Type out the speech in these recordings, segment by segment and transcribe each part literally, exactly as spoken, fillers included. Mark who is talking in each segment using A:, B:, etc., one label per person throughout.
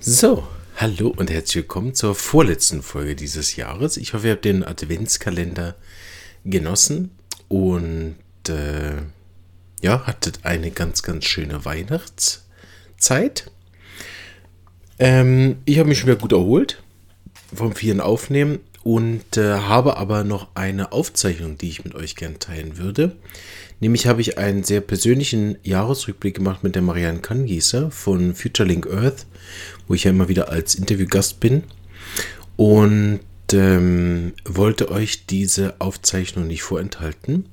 A: So, hallo und herzlich willkommen zur vorletzten Folge dieses Jahres. Ich hoffe, ihr habt den Adventskalender genossen und äh, ja, hattet eine ganz, ganz schöne Weihnachtszeit. Ähm, ich habe mich schon wieder gut erholt vom vielen Aufnehmen und äh, habe aber noch eine Aufzeichnung, die ich mit euch gern teilen würde. Nämlich habe ich einen sehr persönlichen Jahresrückblick gemacht mit der Marianne Kangießer von Futurelink Earth, wo ich ja immer wieder als Interviewgast bin, und ähm, wollte euch diese Aufzeichnung nicht vorenthalten,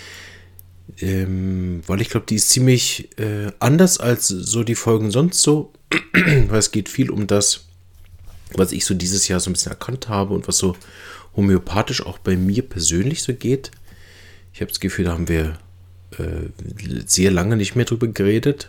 A: ähm, weil ich glaube, die ist ziemlich äh, anders als so die Folgen sonst so, weil es geht viel um das, was ich so dieses Jahr so ein bisschen erkannt habe und was so homöopathisch auch bei mir persönlich so geht. Ich habe das Gefühl, da haben wir äh, sehr lange nicht mehr drüber geredet.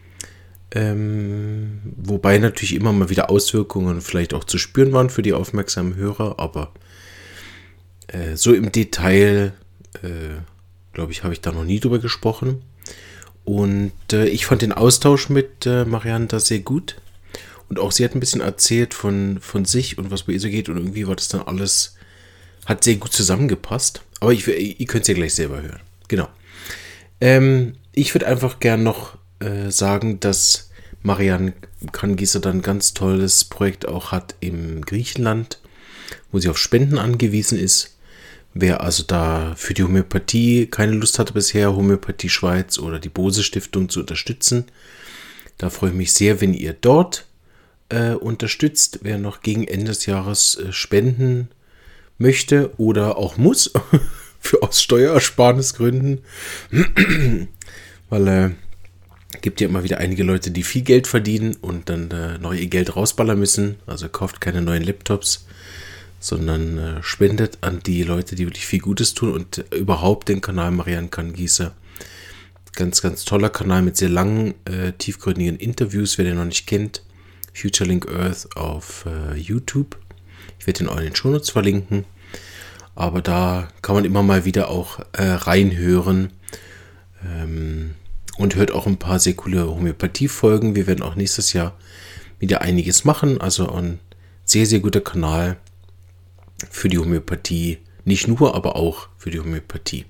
A: Ähm, wobei natürlich immer mal wieder Auswirkungen vielleicht auch zu spüren waren für die aufmerksamen Hörer, aber äh, so im Detail, äh, glaube ich, habe ich da noch nie drüber gesprochen. Und äh, ich fand den Austausch mit äh, Marianne da sehr gut. Und auch sie hat ein bisschen erzählt von, von sich und was bei ihr so geht. Und irgendwie war das dann alles, hat sehr gut zusammengepasst. Aber ich, ihr könnt es ja gleich selber hören. Genau. Ähm, ich würde einfach gern noch äh, sagen, dass Marianne Kangießer dann ein ganz tolles Projekt auch hat im Griechenland, wo sie auf Spenden angewiesen ist. Wer also da für die Homöopathie keine Lust hatte bisher, Homöopathie Schweiz oder die Bose Stiftung zu unterstützen, da freue ich mich sehr, wenn ihr dort äh, unterstützt. Wer noch gegen Ende des Jahres äh, spenden möchte oder auch muss, für aus Steuerersparnisgründen, weil äh, gibt ja immer wieder einige Leute, die viel Geld verdienen und dann äh, noch ihr Geld rausballern müssen. Also kauft keine neuen Laptops, sondern äh, spendet an die Leute, die wirklich viel Gutes tun und äh, überhaupt den Kanal Marianne Kangießer. Ganz, ganz toller Kanal mit sehr langen, äh, tiefgründigen Interviews. Wer den noch nicht kennt, Futurelink Earth auf äh, YouTube. Ich werde den auch in den Shownotes verlinken. Aber da kann man immer mal wieder auch äh, reinhören. Ähm, und hört auch ein paar sehr coole Homöopathie-Folgen. Wir werden auch nächstes Jahr wieder einiges machen. Also ein sehr, sehr guter Kanal für die Homöopathie. Nicht nur, aber auch für die Homöopathie.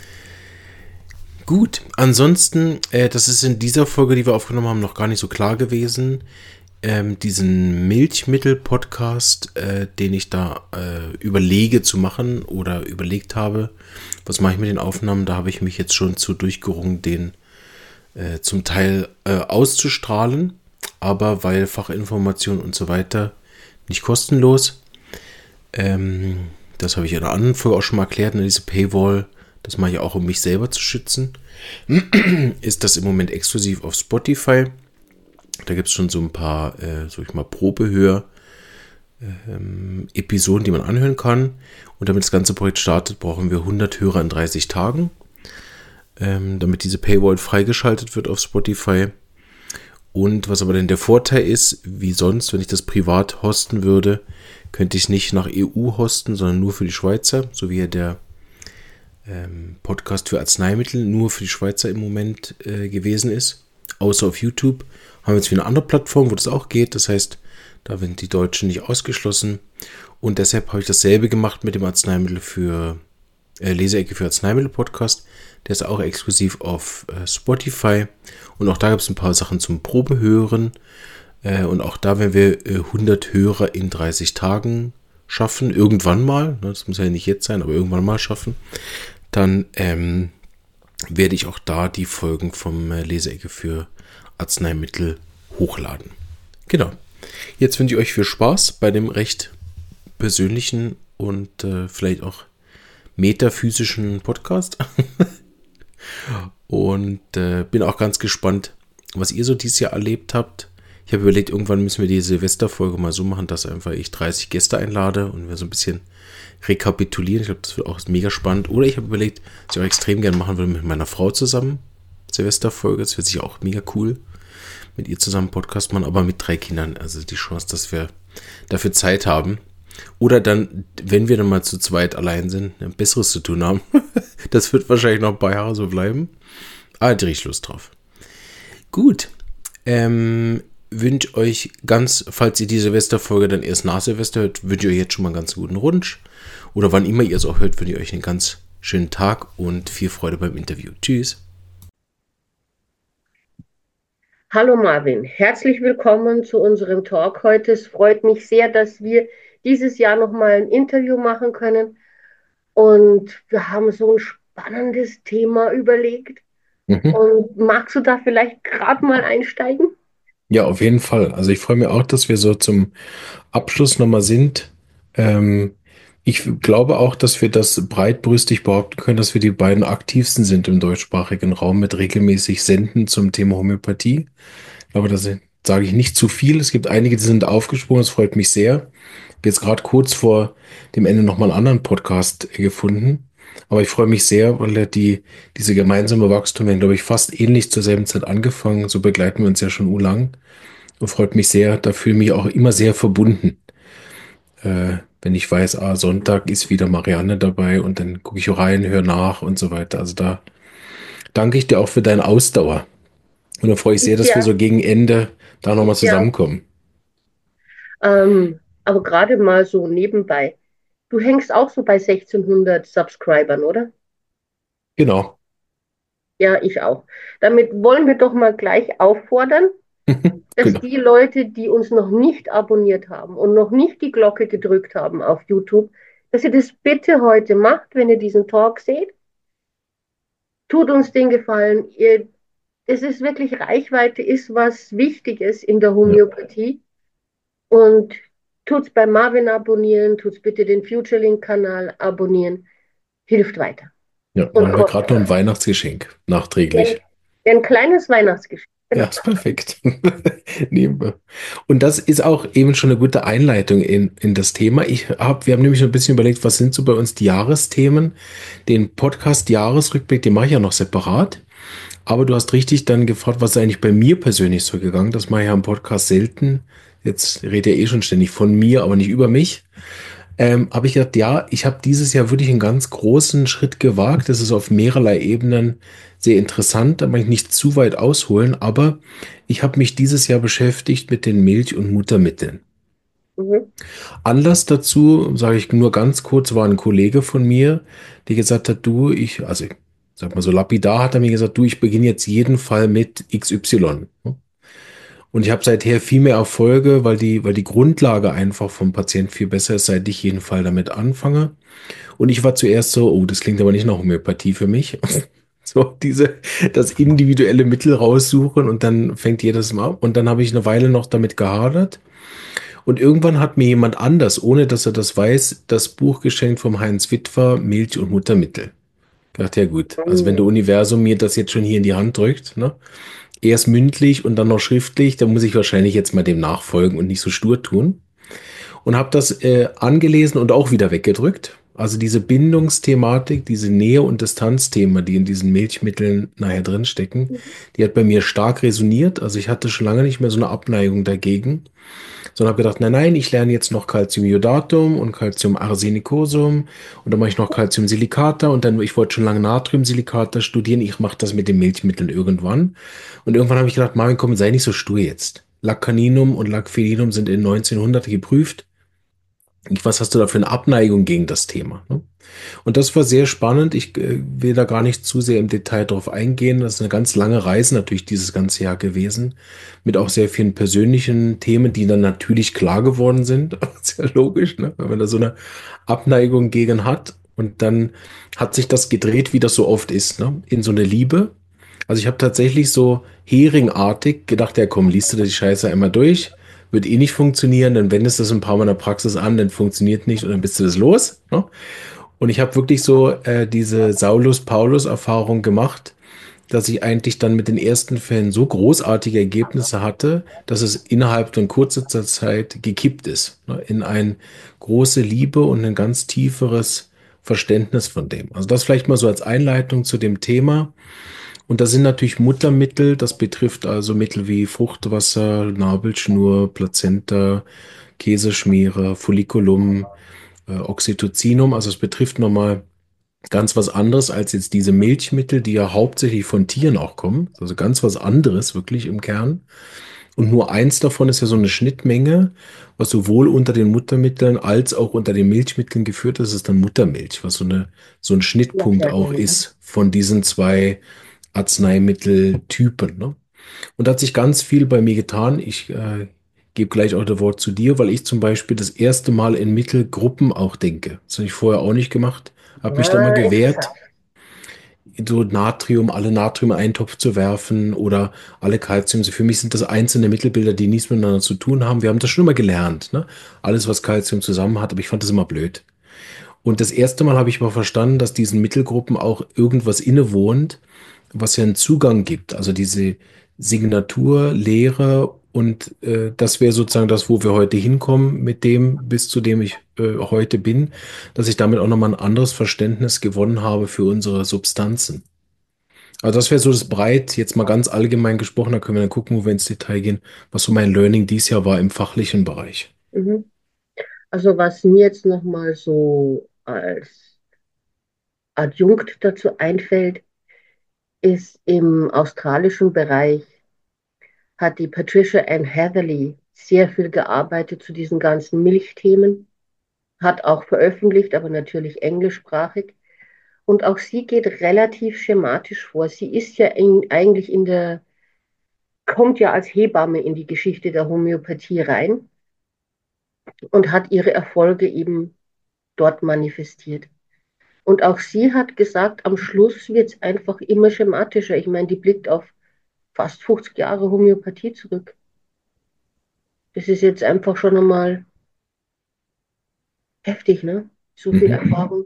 A: Gut, ansonsten, äh, das ist in dieser Folge, die wir aufgenommen haben, noch gar nicht so klar gewesen. Ähm, diesen Milchmittel-Podcast, äh, den ich da äh, überlege zu machen oder überlegt habe, was mache ich mit den Aufnahmen, da habe ich mich jetzt schon zu durchgerungen, den äh, zum Teil äh, auszustrahlen, aber weil Fachinformation und so weiter nicht kostenlos. Ähm, das habe ich in einer anderen Folge auch schon mal erklärt, ne, diese Paywall, das mache ich auch, um mich selber zu schützen, ist das im Moment exklusiv auf Spotify. Da gibt es schon so ein paar, äh, sag ich mal, Probehör ähm, Episoden, die man anhören kann. Und damit das ganze Projekt startet, brauchen wir hundert Hörer in dreißig Tagen, ähm, damit diese Paywall freigeschaltet wird auf Spotify. Und was aber denn der Vorteil ist, wie sonst, wenn ich das privat hosten würde, könnte ich es nicht nach E U hosten, sondern nur für die Schweizer, so wie der ähm, Podcast für Arzneimittel nur für die Schweizer im Moment äh, gewesen ist. Außer auf YouTube haben wir jetzt wieder eine andere Plattform, wo das auch geht. Das heißt, da werden die Deutschen nicht ausgeschlossen. Und deshalb habe ich dasselbe gemacht mit dem Arzneimittel für äh, Leseecke für Arzneimittel-Podcast. Der ist auch exklusiv auf äh, Spotify. Und auch da gibt es ein paar Sachen zum Probehören. Äh, und auch da werden wir äh, hundert Hörer in dreißig Tagen schaffen. Irgendwann mal. Ne, das muss ja nicht jetzt sein, aber irgendwann mal schaffen. Dann ähm, werde ich auch da die Folgen vom äh, Leseecke für Arzneimittel hochladen. Genau. Jetzt wünsche ich euch viel Spaß bei dem recht persönlichen und äh, vielleicht auch metaphysischen Podcast. und äh, bin auch ganz gespannt, was ihr so dieses Jahr erlebt habt. Ich habe überlegt, irgendwann müssen wir die Silvesterfolge mal so machen, dass einfach ich dreißig Gäste einlade und wir so ein bisschen rekapitulieren. Ich glaube, das wird auch mega spannend. Oder ich habe überlegt, was ich auch extrem gerne machen würde mit meiner Frau zusammen. Silvesterfolge, das wird sicher auch mega cool. Mit ihr zusammen Podcast machen, aber mit drei Kindern. Also die Chance, dass wir dafür Zeit haben. Oder dann, wenn wir dann mal zu zweit allein sind, ein Besseres zu tun haben. Das wird wahrscheinlich noch ein paar Jahre so bleiben. Aber da habe ich Lust drauf. Gut. Ähm, wünsche euch ganz, falls ihr die Silvesterfolge dann erst nach Silvester hört, wünsche ich euch jetzt schon mal einen ganz guten Rutsch. Oder wann immer ihr es auch hört, wünsche ich euch einen ganz schönen Tag und viel Freude beim Interview. Tschüss.
B: Hallo Marvin, herzlich willkommen zu unserem Talk heute. Es freut mich sehr, dass wir dieses Jahr nochmal ein Interview machen können. Und wir haben so ein spannendes Thema überlegt.
A: Mhm.
B: Und magst du da vielleicht gerade mal einsteigen?
A: Ja, auf jeden Fall. Also ich freue mich auch, dass wir so zum Abschluss nochmal sind. Ähm, ich glaube auch, dass wir das breitbrüstig behaupten können, dass wir die beiden aktivsten sind im deutschsprachigen Raum mit regelmäßig Senden zum Thema Homöopathie. Aber das sage ich nicht zu viel. Es gibt einige, die sind aufgesprungen. Das freut mich sehr. Ich habe jetzt gerade kurz vor dem Ende nochmal einen anderen Podcast gefunden. Aber ich freue mich sehr, weil er die, diese gemeinsame Wachstum, wir haben, glaube ich, fast ähnlich zur selben Zeit angefangen. So begleiten wir uns ja schon urlang. Und freut mich sehr. Da fühle ich mich auch immer sehr verbunden. Äh, wenn ich weiß, ah, Sonntag ist wieder Marianne dabei und dann gucke ich rein, höre nach und so weiter. Also da danke ich dir auch für deine Ausdauer. Und dann freue ich sehr,
B: Ich
A: dass wir
B: ja,
A: so gegen Ende da nochmal
B: ich ja.
A: zusammenkommen.
B: Ähm, aber gerade mal so nebenbei. Du hängst auch so bei sechzehnhundert Subscribern, oder?
A: Genau.
B: Ja, ich auch. Damit wollen wir doch mal gleich auffordern, dass
A: Genau.
B: die Leute, die uns noch nicht abonniert haben und noch nicht die Glocke gedrückt haben auf YouTube, dass ihr das bitte heute macht, wenn ihr diesen Talk seht. Tut uns den Gefallen. Ihr, es ist wirklich, Reichweite ist was Wichtiges in der
A: Ja.
B: Homöopathie. Und tut's bei Marvin abonnieren, tut's bitte den FutureLink-Kanal abonnieren. Hilft weiter
A: Ja,
B: und
A: machen wir
B: kostet
A: gerade noch ein
B: was.
A: Weihnachtsgeschenk, nachträglich.
B: Ein, ein kleines Weihnachtsgeschenk.
A: Ja,
B: Genau.
A: ist perfekt. Nehmen wir. Und das ist auch eben schon eine gute Einleitung in, in das Thema. Ich hab, wir haben nämlich ein bisschen überlegt, was sind so bei uns die Jahresthemen? Den Podcast-Jahresrückblick, den mache ich ja noch separat. Aber du hast richtig dann gefragt, was ist eigentlich bei mir persönlich so gegangen? Das mache ich ja im Podcast selten. Jetzt rede ich ja eh schon ständig von mir, aber nicht über mich. Ähm, habe ich gedacht, ja, ich habe dieses Jahr wirklich einen ganz großen Schritt gewagt. Das ist auf mehrerlei Ebenen sehr interessant. Da möchte ich nicht zu weit ausholen, aber ich habe mich dieses Jahr beschäftigt mit den Milch- und Muttermitteln.
B: Mhm.
A: Anlass dazu, sage ich nur ganz kurz, war ein Kollege von mir, der gesagt hat, du, ich, also ich sag mal so lapidar, hat er mir gesagt, du, ich beginne jetzt jeden Fall mit X Y. Und ich habe seither viel mehr Erfolge, weil die, weil die Grundlage einfach vom Patient viel besser ist, seit ich jeden Fall damit anfange. Und ich war zuerst so, oh, das klingt aber nicht nach Homöopathie für mich. So, diese, das individuelle Mittel raussuchen und dann fängt jedes Mal an. Und dann habe ich eine Weile noch damit gehadert. Und irgendwann hat mir jemand anders, ohne dass er das weiß, das Buch geschenkt vom Heinz Witwer, Milch- und Muttermittel. Ich dachte, ja gut, also wenn der
B: Mhm.
A: Universum mir das jetzt schon hier in die Hand drückt, ne? Erst mündlich und dann noch schriftlich, dann muss ich wahrscheinlich jetzt mal dem nachfolgen und nicht so stur tun. Und habe das äh, angelesen und auch wieder weggedrückt. Also diese Bindungsthematik, diese Nähe- und Distanzthema, die in diesen Milchmitteln nachher drin stecken, die hat bei mir stark resoniert. Also ich hatte schon lange nicht mehr so eine Abneigung dagegen, sondern habe gedacht, nein, nein, ich lerne jetzt noch Calciumiodatum und Calciumarsenicosum und dann mache ich noch Calciumsilicata und dann, ich wollte schon lange Natriumsilicata studieren, ich mache das mit den Milchmitteln irgendwann. Und irgendwann habe ich gedacht, Marvin, komm, sei nicht so stur jetzt. Laccaninum und Lacphelinum sind in neunzehnhundert geprüft. Was hast du da für eine Abneigung gegen das Thema? Ne? Und das war sehr spannend. Ich äh, will da gar nicht zu sehr im Detail drauf eingehen. Das ist eine ganz lange Reise natürlich dieses ganze Jahr gewesen, mit auch sehr vielen persönlichen Themen, die dann natürlich klar geworden sind. Sehr logisch, ne? Wenn man da so eine Abneigung gegen hat. Und dann hat sich das gedreht, wie das so oft ist, ne? In so eine Liebe. Also ich habe tatsächlich so heringartig gedacht, ja komm, liest du die Scheiße einmal durch, wird eh nicht funktionieren, dann wendest du es ein paar Mal in der Praxis an, dann funktioniert nicht und dann bist du das los. Ne? Und ich habe wirklich so äh, diese Saulus-Paulus-Erfahrung gemacht, dass ich eigentlich dann mit den ersten Fällen so großartige Ergebnisse hatte, dass es innerhalb von kurzer Zeit gekippt ist, ne? In eine große Liebe und ein ganz tieferes Verständnis von dem. Also das vielleicht mal so als Einleitung zu dem Thema. Und da sind natürlich Muttermittel, das betrifft also Mittel wie Fruchtwasser, Nabelschnur, Plazenta, Käseschmiere, Folliculum, äh, Oxytocinum. Also es betrifft nochmal ganz was anderes als jetzt diese Milchmittel, die ja hauptsächlich von Tieren auch kommen. Also ganz was anderes wirklich im Kern. Und nur eins davon ist ja so eine Schnittmenge, was sowohl unter den Muttermitteln als auch unter den Milchmitteln geführt ist, ist dann Muttermilch, was so eine, so ein
B: Ja,
A: Schnittpunkt
B: sehr
A: auch
B: gerne. Ja.
A: ist von diesen zwei Arzneimitteltypen, ne? Und da hat sich ganz viel bei mir getan. Ich äh, gebe gleich auch das Wort zu dir, weil ich zum Beispiel das erste Mal in Mittelgruppen auch denke. Das habe ich vorher auch nicht gemacht. Habe mich da mal
B: Ah, interessant.
A: gewehrt, so Natrium, alle Natrium in einen Topf zu werfen oder alle Calcium. Für mich sind das einzelne Mittelbilder, die nichts miteinander zu tun haben. Wir haben das schon immer gelernt, ne? Alles, was Calcium zusammen hat, aber ich fand das immer blöd. Und das erste Mal habe ich aber verstanden, dass diesen Mittelgruppen auch irgendwas innewohnt, was ja einen Zugang gibt. Also diese Signatur, Lehre und äh, das wäre sozusagen das, wo wir heute hinkommen, mit dem, bis zu dem ich äh, heute bin, dass ich damit auch nochmal ein anderes Verständnis gewonnen habe für unsere Substanzen. Also das wäre so das Breit, jetzt mal ganz allgemein gesprochen, da können wir dann gucken, wo wir ins Detail gehen, was so mein Learning dies Jahr war im fachlichen Bereich.
B: Mhm. Also was mir jetzt nochmal so als Adjunkt dazu einfällt, ist im australischen Bereich hat die Patricia Ann Heatherly sehr viel gearbeitet zu diesen ganzen Milchthemen, hat auch veröffentlicht, aber natürlich englischsprachig. Und auch sie geht relativ schematisch vor. Sie ist ja in, eigentlich in der, kommt ja als Hebamme in die Geschichte der Homöopathie rein und hat ihre Erfolge eben dort manifestiert. Und auch sie hat gesagt, am Schluss wird es einfach immer schematischer. Ich meine, die blickt auf fast fünfzig Jahre Homöopathie zurück. Das ist jetzt einfach schon einmal heftig, ne? So viel
A: Mhm,
B: Erfahrung.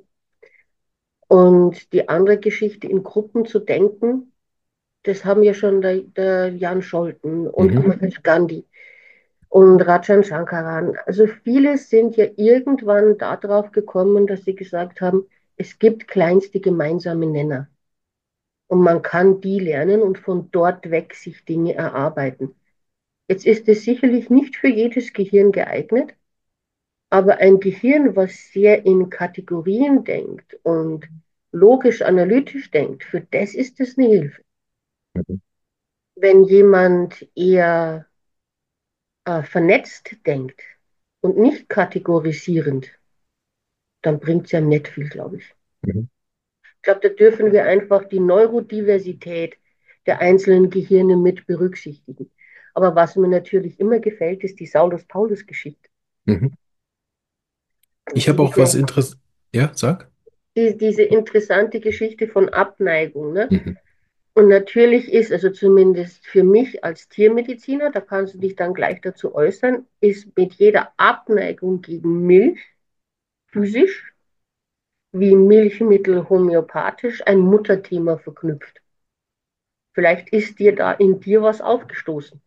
B: Und die andere Geschichte, in Gruppen zu denken, das haben ja schon der, der Jan Scholten und
A: mhm,
B: Amadeus Gandhi und Rajan Shankaran. Also viele sind ja irgendwann darauf gekommen, dass sie gesagt haben, es gibt kleinste gemeinsame Nenner. Und man kann die lernen und von dort weg sich Dinge erarbeiten. Jetzt ist es sicherlich nicht für jedes Gehirn geeignet, aber ein Gehirn, was sehr in Kategorien denkt und logisch analytisch denkt, für das ist es eine Hilfe.
A: mhm,
B: Wenn jemand eher äh, vernetzt denkt und nicht kategorisierend, dann bringt es ja nicht viel, glaube ich.
A: mhm.
B: Ich glaube, da dürfen wir einfach die Neurodiversität der einzelnen Gehirne mit berücksichtigen. Aber was mir natürlich immer gefällt, ist die Saulus-Paulus-Geschichte.
A: Mhm. Ich habe auch was
B: Diese,
A: Interess. Ja, sag.
B: die, diese interessante Geschichte von Abneigung. Ne?
A: Mhm.
B: Und natürlich ist, also zumindest für mich als Tiermediziner, da kannst du dich dann gleich dazu äußern, ist mit jeder Abneigung gegen Milch physisch wie Milchmittel homöopathisch ein Mutterthema verknüpft. Vielleicht ist dir da in dir was aufgestoßen.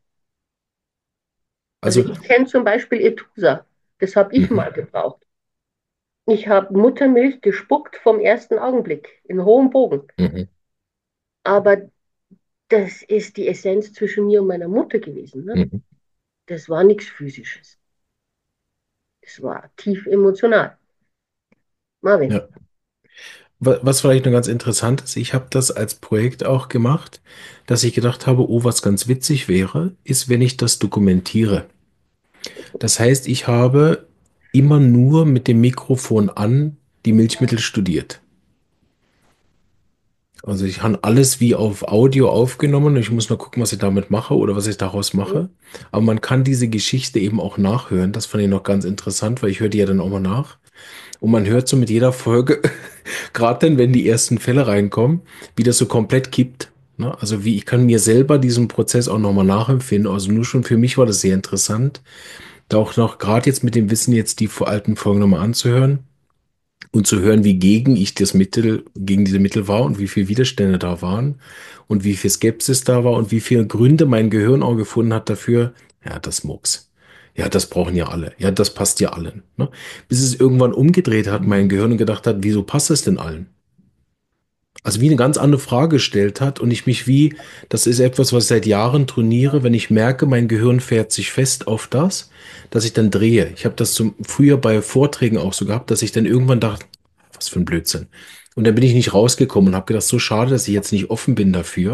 B: Also
A: Also,
B: ich kenne zum Beispiel Etusa, das habe ich
A: mhm,
B: mal gebraucht. Ich habe Muttermilch gespuckt vom ersten Augenblick in hohem Bogen.
A: mhm,
B: Aber das ist die Essenz zwischen mir und meiner Mutter gewesen. Ne?
A: mhm.
B: Das war nichts Physisches. Das war tief emotional. Marvin.
A: Ja. Wa- Was vielleicht noch ganz interessant ist, ich habe das als Projekt auch gemacht, dass ich gedacht habe, oh, was ganz witzig wäre, ist, wenn ich das dokumentiere. Das heißt, ich habe immer nur mit dem Mikrofon an die Milchmittel studiert. Also ich habe alles wie auf Audio aufgenommen und ich muss nur gucken, was ich damit mache oder was ich daraus
B: Mhm.
A: mache. Aber man kann diese Geschichte eben auch nachhören. Das fand ich noch ganz interessant, weil ich höre die ja dann auch mal nach. Und man hört so mit jeder Folge, gerade dann, wenn die ersten Fälle reinkommen, wie das so komplett kippt. Ne? Also wie ich kann mir selber diesen Prozess auch nochmal nachempfinden. Also nur schon für mich war das sehr interessant, da auch noch gerade jetzt mit dem Wissen jetzt die alten Folgen nochmal anzuhören und zu hören, wie gegen ich das Mittel, gegen diese Mittel war und wie viel Widerstände da waren und wie viel Skepsis da war und wie viele Gründe mein Gehirn auch gefunden hat dafür, ja, das Mucks. Ja, das brauchen ja alle. Ja, das passt ja allen. Ne? Bis es irgendwann umgedreht hat, mein Gehirn und gedacht hat, wieso passt es denn allen? Also wie eine ganz andere Frage gestellt hat und ich mich wie, das ist etwas, was ich seit Jahren trainiere, wenn ich merke, mein Gehirn fährt sich fest auf das, dass ich dann drehe. Ich habe das zum, früher bei Vorträgen auch so gehabt, dass ich dann irgendwann dachte, was für ein Blödsinn. Und dann bin ich nicht rausgekommen und habe gedacht, so schade, dass ich jetzt nicht offen bin dafür.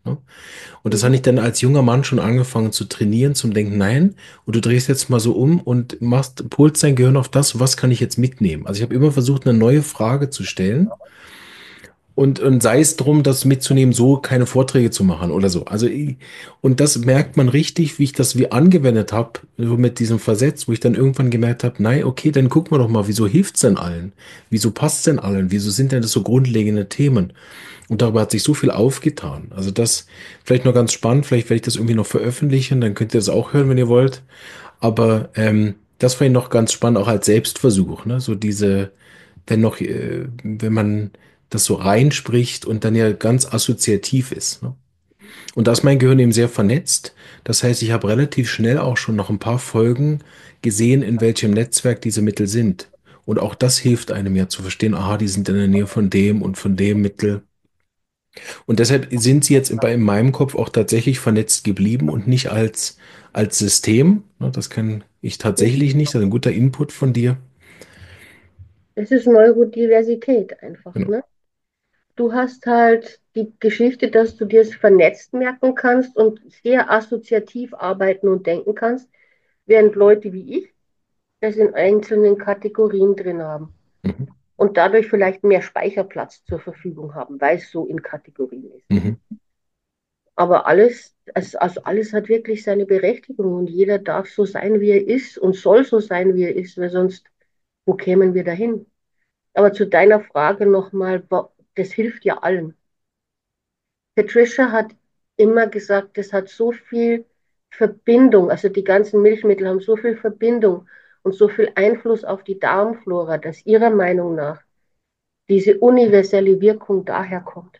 A: Ne? Und das habe
B: Mhm.
A: ich dann als junger Mann schon angefangen zu trainieren, zum Denken, nein, und du drehst jetzt mal so um und machst, polst dein Gehirn auf das, was kann ich jetzt mitnehmen? Also ich habe immer versucht, eine neue Frage zu stellen. Und, und sei es drum, das mitzunehmen, so keine Vorträge zu machen oder so. Also, ich- und das merkt man richtig, wie ich das wie angewendet habe, so mit diesem Versetz, wo ich dann irgendwann gemerkt habe, nein, okay, dann gucken wir doch mal, wieso hilft's denn allen? Wieso passt's denn allen? Wieso sind denn das so grundlegende Themen? Und darüber hat sich so viel aufgetan. Also das vielleicht noch ganz spannend, vielleicht werde ich das irgendwie noch veröffentlichen, dann könnt ihr das auch hören, wenn ihr wollt. Aber ähm, das fand ich noch ganz spannend, auch als Selbstversuch, ne? So diese, wenn noch, äh, wenn man das so reinspricht und dann ja ganz assoziativ ist. Ne? Und da ist mein Gehirn eben sehr vernetzt. Das heißt, ich habe relativ schnell auch schon nach ein paar Folgen gesehen, in welchem Netzwerk diese Mittel sind. Und auch das hilft einem ja zu verstehen, aha, die sind in der Nähe von dem und von dem Mittel. Und deshalb sind sie jetzt bei in meinem Kopf auch tatsächlich vernetzt geblieben und nicht als, als System. Ne, das kann ich tatsächlich nicht. Das ist ein guter Input von dir.
B: Das ist Neurodiversität einfach,
A: Genau.
B: ne? Du hast halt die Geschichte, dass du dir es vernetzt merken kannst und sehr assoziativ arbeiten und denken kannst, während Leute wie ich das in einzelnen Kategorien drin haben
A: Mhm.
B: und dadurch vielleicht mehr Speicherplatz zur Verfügung haben, weil es so in Kategorien ist.
A: Mhm.
B: Aber alles, also also alles hat wirklich seine Berechtigung und jeder darf so sein, wie er ist und soll so sein, wie er ist, weil sonst, wo kämen wir dahin? Aber zu deiner Frage nochmal, das hilft ja allen. Patricia hat immer gesagt, das hat so viel Verbindung, also die ganzen Milchmittel haben so viel Verbindung und so viel Einfluss auf die Darmflora, dass ihrer Meinung nach diese universelle Wirkung daher kommt,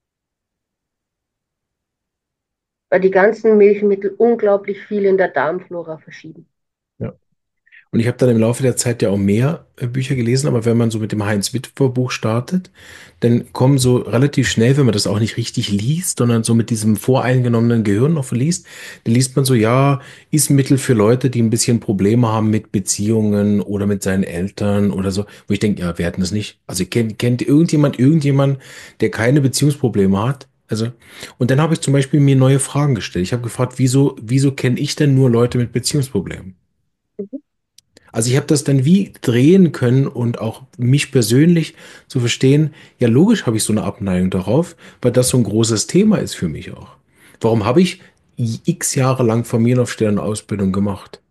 B: weil die ganzen Milchmittel unglaublich viel in der Darmflora verschieben.
A: Ja. Und ich habe dann im Laufe der Zeit ja auch mehr äh, Bücher gelesen, aber wenn man so mit dem Heinz-Witwer-Buch startet, dann kommen so relativ schnell, wenn man das auch nicht richtig liest, sondern so mit diesem voreingenommenen Gehirn noch liest, dann liest man so, ja, ist ein Mittel für Leute, die ein bisschen Probleme haben mit Beziehungen oder mit seinen Eltern oder so, wo ich denke, ja, wir hatten das nicht. Also kennt, kennt irgendjemand irgendjemand, der keine Beziehungsprobleme hat? Also, und dann habe ich zum Beispiel mir neue Fragen gestellt. Ich habe gefragt, wieso, wieso kenne ich denn nur Leute mit Beziehungsproblemen?
B: Mhm.
A: Also ich habe das dann wie drehen können und auch mich persönlich zu verstehen, ja logisch habe ich so eine Abneigung darauf, weil das so ein großes Thema ist für mich auch. Warum habe ich x Jahre lang Familienaufstellung gemacht?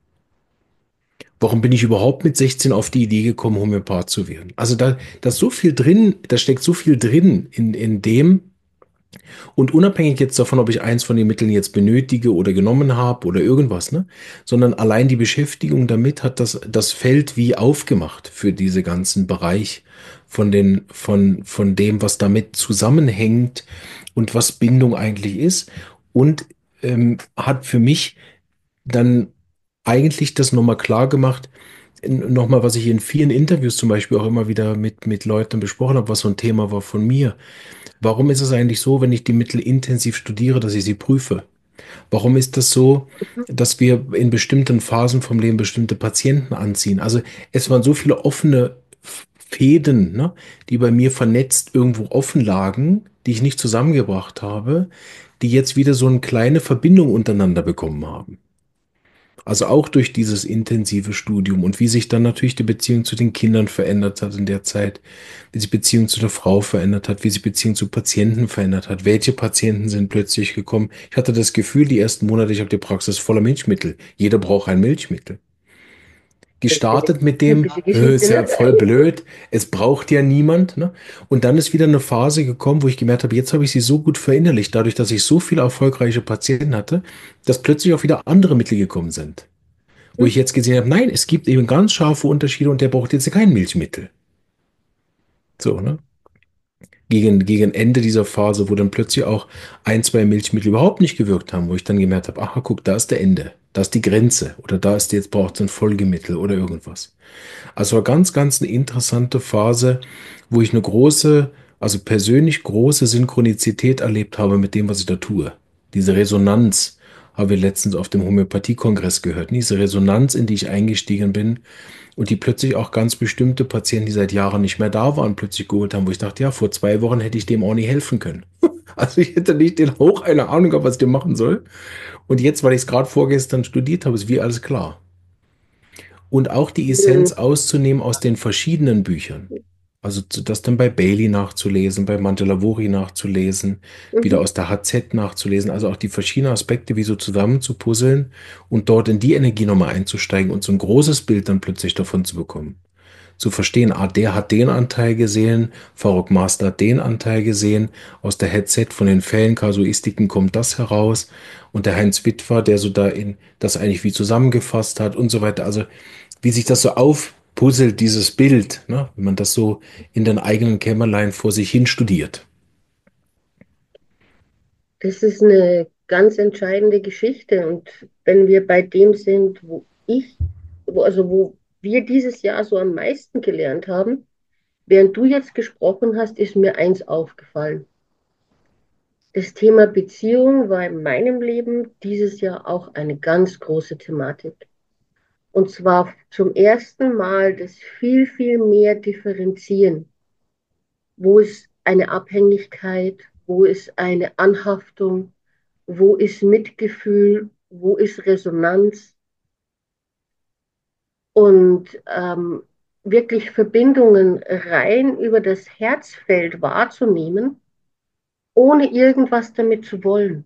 A: Warum bin ich überhaupt mit sechzehn auf die Idee gekommen, Homöopath zu werden? Also da, da ist so viel drin, da steckt so viel drin in, in dem, und unabhängig jetzt davon, ob ich eins von den Mitteln jetzt benötige oder genommen habe oder irgendwas, ne? Sondern allein die Beschäftigung damit hat das, das Feld wie aufgemacht für diese ganzen Bereich von den, von, von dem, was damit zusammenhängt und was Bindung eigentlich ist. Und ähm, hat für mich dann eigentlich das nochmal klar gemacht, nochmal, was ich in vielen Interviews zum Beispiel auch immer wieder mit, mit Leuten besprochen habe, was so ein Thema war von mir. Warum ist es eigentlich so, wenn ich die Mittel intensiv studiere, dass ich sie prüfe? Warum ist das so, dass wir in bestimmten Phasen vom Leben bestimmte Patienten anziehen? Also es waren so viele offene Fäden, ne, die bei mir vernetzt irgendwo offen lagen, die ich nicht zusammengebracht habe, die jetzt wieder so eine kleine Verbindung untereinander bekommen haben. Also auch durch dieses intensive Studium und wie sich dann natürlich die Beziehung zu den Kindern verändert hat in der Zeit, wie sich Beziehung zu der Frau verändert hat, wie sich Beziehung zu Patienten verändert hat. Welche Patienten sind plötzlich gekommen? Ich hatte das Gefühl, die ersten Monate, ich habe die Praxis voller Milchmittel. Jeder braucht ein Milchmittel.
B: Das ist eine
A: Gestartet mit dem,
B: typische
A: äh, ist
B: Geschichte,
A: ja
B: ne?
A: voll blöd, es braucht ja niemand, ne? Und dann ist wieder eine Phase gekommen, wo ich gemerkt habe, jetzt habe ich sie so gut verinnerlicht, dadurch, dass ich so viele erfolgreiche Patienten hatte, dass plötzlich auch wieder andere Mittel gekommen sind. Wo
B: Hm?
A: ich jetzt gesehen habe, nein, es gibt eben ganz scharfe Unterschiede und der braucht jetzt kein Milchmittel. So, ne? Gegen, gegen Ende dieser Phase, wo dann plötzlich auch ein, zwei Milchmittel überhaupt nicht gewirkt haben, wo ich dann gemerkt habe, aha, guck, da ist der Ende, da ist die Grenze oder da ist jetzt braucht es ein Folgemittel oder irgendwas. Also war ganz, ganz eine interessante Phase, wo ich eine große, also persönlich große Synchronizität erlebt habe mit dem, was ich da tue. Diese Resonanz habe ich letztens auf dem Homöopathie-Kongress gehört. Diese Resonanz, in die ich eingestiegen bin und die plötzlich auch ganz bestimmte Patienten, die seit Jahren nicht mehr da waren, plötzlich geholt haben, wo ich dachte, ja, vor zwei Wochen hätte ich dem auch nicht helfen können. Also ich hätte nicht den Hauch einer Ahnung gehabt, was ich dir machen soll. Und jetzt, weil ich es gerade vorgestern studiert habe, ist wie alles klar. Und auch die
B: Mhm.
A: Essenz auszunehmen aus den verschiedenen Büchern. Also zu- das dann bei Bailey nachzulesen, bei Mantelavori nachzulesen, wieder
B: Mhm.
A: aus der H Z nachzulesen, also auch die verschiedenen Aspekte wie so zusammenzupuzzeln und dort in die Energie nochmal einzusteigen und so ein großes Bild dann plötzlich davon zu bekommen. Zu verstehen, ah, der hat den Anteil gesehen, Farrokh Master hat den Anteil gesehen, aus der Headset von den Fällen, Kasuistiken kommt das heraus und der Heinz Witwer, der so da in das eigentlich wie zusammengefasst hat und so weiter. Also wie sich das so aufpuzzelt, dieses Bild, ne? Wenn man das so in den eigenen Kämmerlein vor sich hin studiert.
B: Das ist eine ganz entscheidende Geschichte. Und wenn wir bei dem sind, wo ich, wo, also wo wir dieses Jahr so am meisten gelernt haben, während du jetzt gesprochen hast, ist mir eins aufgefallen. Das Thema Beziehung war in meinem Leben dieses Jahr auch eine ganz große Thematik. Und zwar zum ersten Mal das viel, viel mehr differenzieren. Wo ist eine Abhängigkeit? Wo ist eine Anhaftung? Wo ist Mitgefühl? Wo ist Resonanz? Und ähm, wirklich Verbindungen rein über das Herzfeld wahrzunehmen, ohne irgendwas damit zu wollen.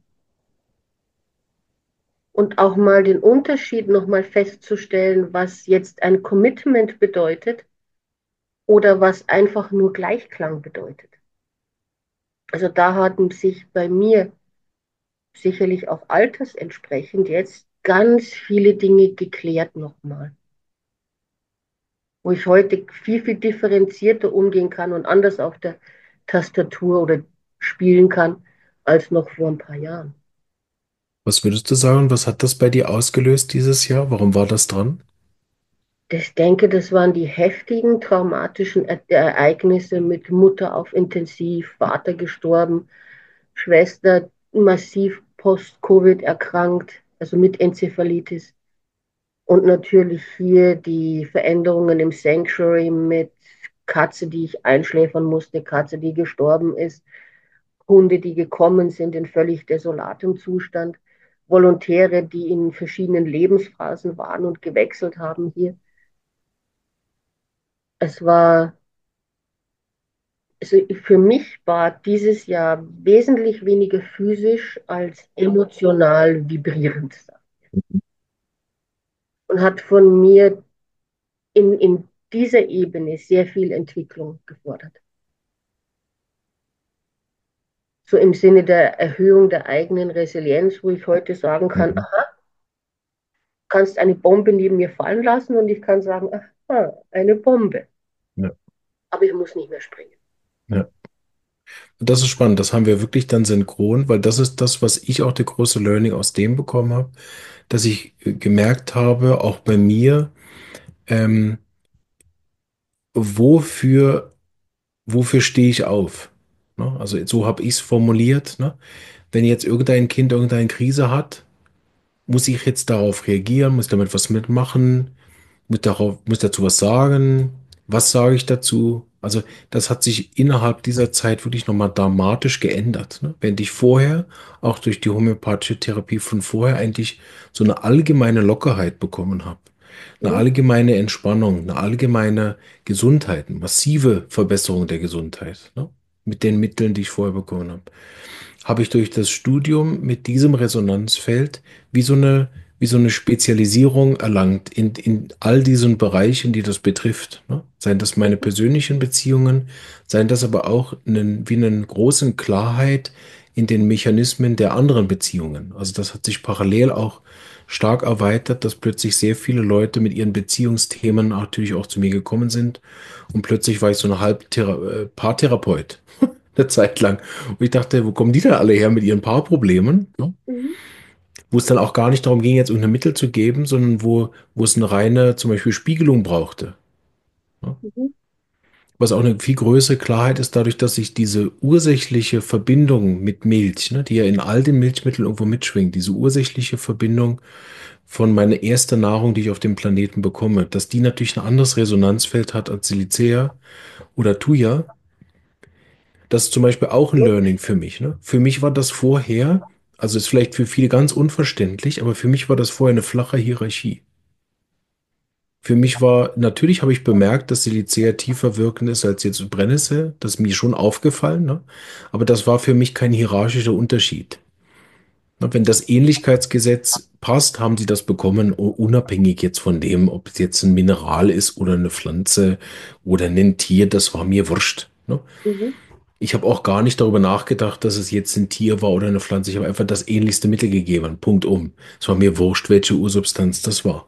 B: Und auch mal den Unterschied nochmal festzustellen, was jetzt ein Commitment bedeutet oder was einfach nur Gleichklang bedeutet. Also da hatten sich bei mir sicherlich auch altersentsprechend jetzt ganz viele Dinge geklärt nochmal, wo ich heute viel, viel differenzierter umgehen kann und anders auf der Tastatur oder spielen kann, als noch vor ein paar Jahren.
A: Was würdest du sagen? Was hat das bei dir ausgelöst dieses Jahr? Warum war das dran?
B: Ich denke, das waren die heftigen traumatischen E- Ereignisse mit Mutter auf Intensiv, Vater gestorben, Schwester massiv post-Covid erkrankt, also mit Enzephalitis. Und natürlich hier die Veränderungen im Sanctuary mit Katze, die ich einschläfern musste, Katze, die gestorben ist, Hunde, die gekommen sind in völlig desolatem Zustand, Volontäre, die in verschiedenen Lebensphasen waren und gewechselt haben hier. Es war, also für mich war dieses Jahr wesentlich weniger physisch als emotional vibrierend und hat von mir in, in dieser Ebene sehr viel Entwicklung gefordert. So im Sinne der Erhöhung der eigenen Resilienz, wo ich heute sagen kann,
A: Mhm.
B: aha, kannst eine Bombe neben mir fallen lassen und ich kann sagen, aha, eine Bombe.
A: Ja,
B: Aber ich muss nicht mehr springen.
A: ja. Das ist spannend. Das haben wir wirklich dann synchron, weil das ist das, was ich auch der große Learning aus dem bekommen habe, dass ich äh, gemerkt habe, auch bei mir, ähm, wofür, wofür stehe ich auf? Ne? Also so habe ich es formuliert. Ne? Wenn jetzt irgendein Kind irgendeine Krise hat, muss ich jetzt darauf reagieren, muss damit was mitmachen, muss darauf, muss dazu was sagen, was sage ich dazu? Also das hat sich innerhalb dieser Zeit wirklich nochmal dramatisch geändert. Ne? Während ich vorher, auch durch die homöopathische Therapie von vorher, eigentlich so eine allgemeine Lockerheit bekommen habe. Eine
B: Mhm.
A: allgemeine Entspannung, eine allgemeine Gesundheit, eine massive Verbesserung der Gesundheit, ne? Mit den Mitteln, die ich vorher bekommen habe, habe ich durch das Studium mit diesem Resonanzfeld wie so eine, wie so eine Spezialisierung erlangt in, in all diesen Bereichen, die das betrifft. Ne? Seien das meine persönlichen Beziehungen, seien das aber auch einen, wie eine großen Klarheit in den Mechanismen der anderen Beziehungen. Also das hat sich parallel auch stark erweitert, dass plötzlich sehr viele Leute mit ihren Beziehungsthemen natürlich auch zu mir gekommen sind und plötzlich war ich so eine Halbthera äh, Paartherapeut eine Zeit lang. Und ich dachte, wo kommen die denn alle her mit ihren Paarproblemen? Ja?
B: Mhm.
A: Wo es dann auch gar nicht darum ging, jetzt irgendein Mittel zu geben, sondern wo, wo es eine reine, zum Beispiel Spiegelung brauchte. Ja?
B: Mhm.
A: Was auch eine viel größere Klarheit ist, dadurch, dass ich diese ursächliche Verbindung mit Milch, ne, die ja in all den Milchmitteln irgendwo mitschwingt, diese ursächliche Verbindung von meiner ersten Nahrung, die ich auf dem Planeten bekomme, dass die natürlich ein anderes Resonanzfeld hat als Silicea oder Thuja. Das ist zum Beispiel auch ein Learning für mich. Ne? Für mich war das vorher, also ist vielleicht für viele ganz unverständlich, aber für mich war das vorher eine flache Hierarchie. Für mich war, natürlich habe ich bemerkt, dass Silicea tiefer wirkend ist als jetzt Brennnessel. Das ist mir schon aufgefallen, ne? Aber das war für mich kein hierarchischer Unterschied. Ne, wenn das Ähnlichkeitsgesetz passt, haben sie das bekommen, u- unabhängig jetzt von dem, ob es jetzt ein Mineral ist oder eine Pflanze oder ein Tier, das war mir wurscht. Ne?
B: Mhm.
A: Ich habe auch gar nicht darüber nachgedacht, dass es jetzt ein Tier war oder eine Pflanze. Ich habe einfach das ähnlichste Mittel gegeben. Punkt um. Es war mir wurscht, welche Ursubstanz das war.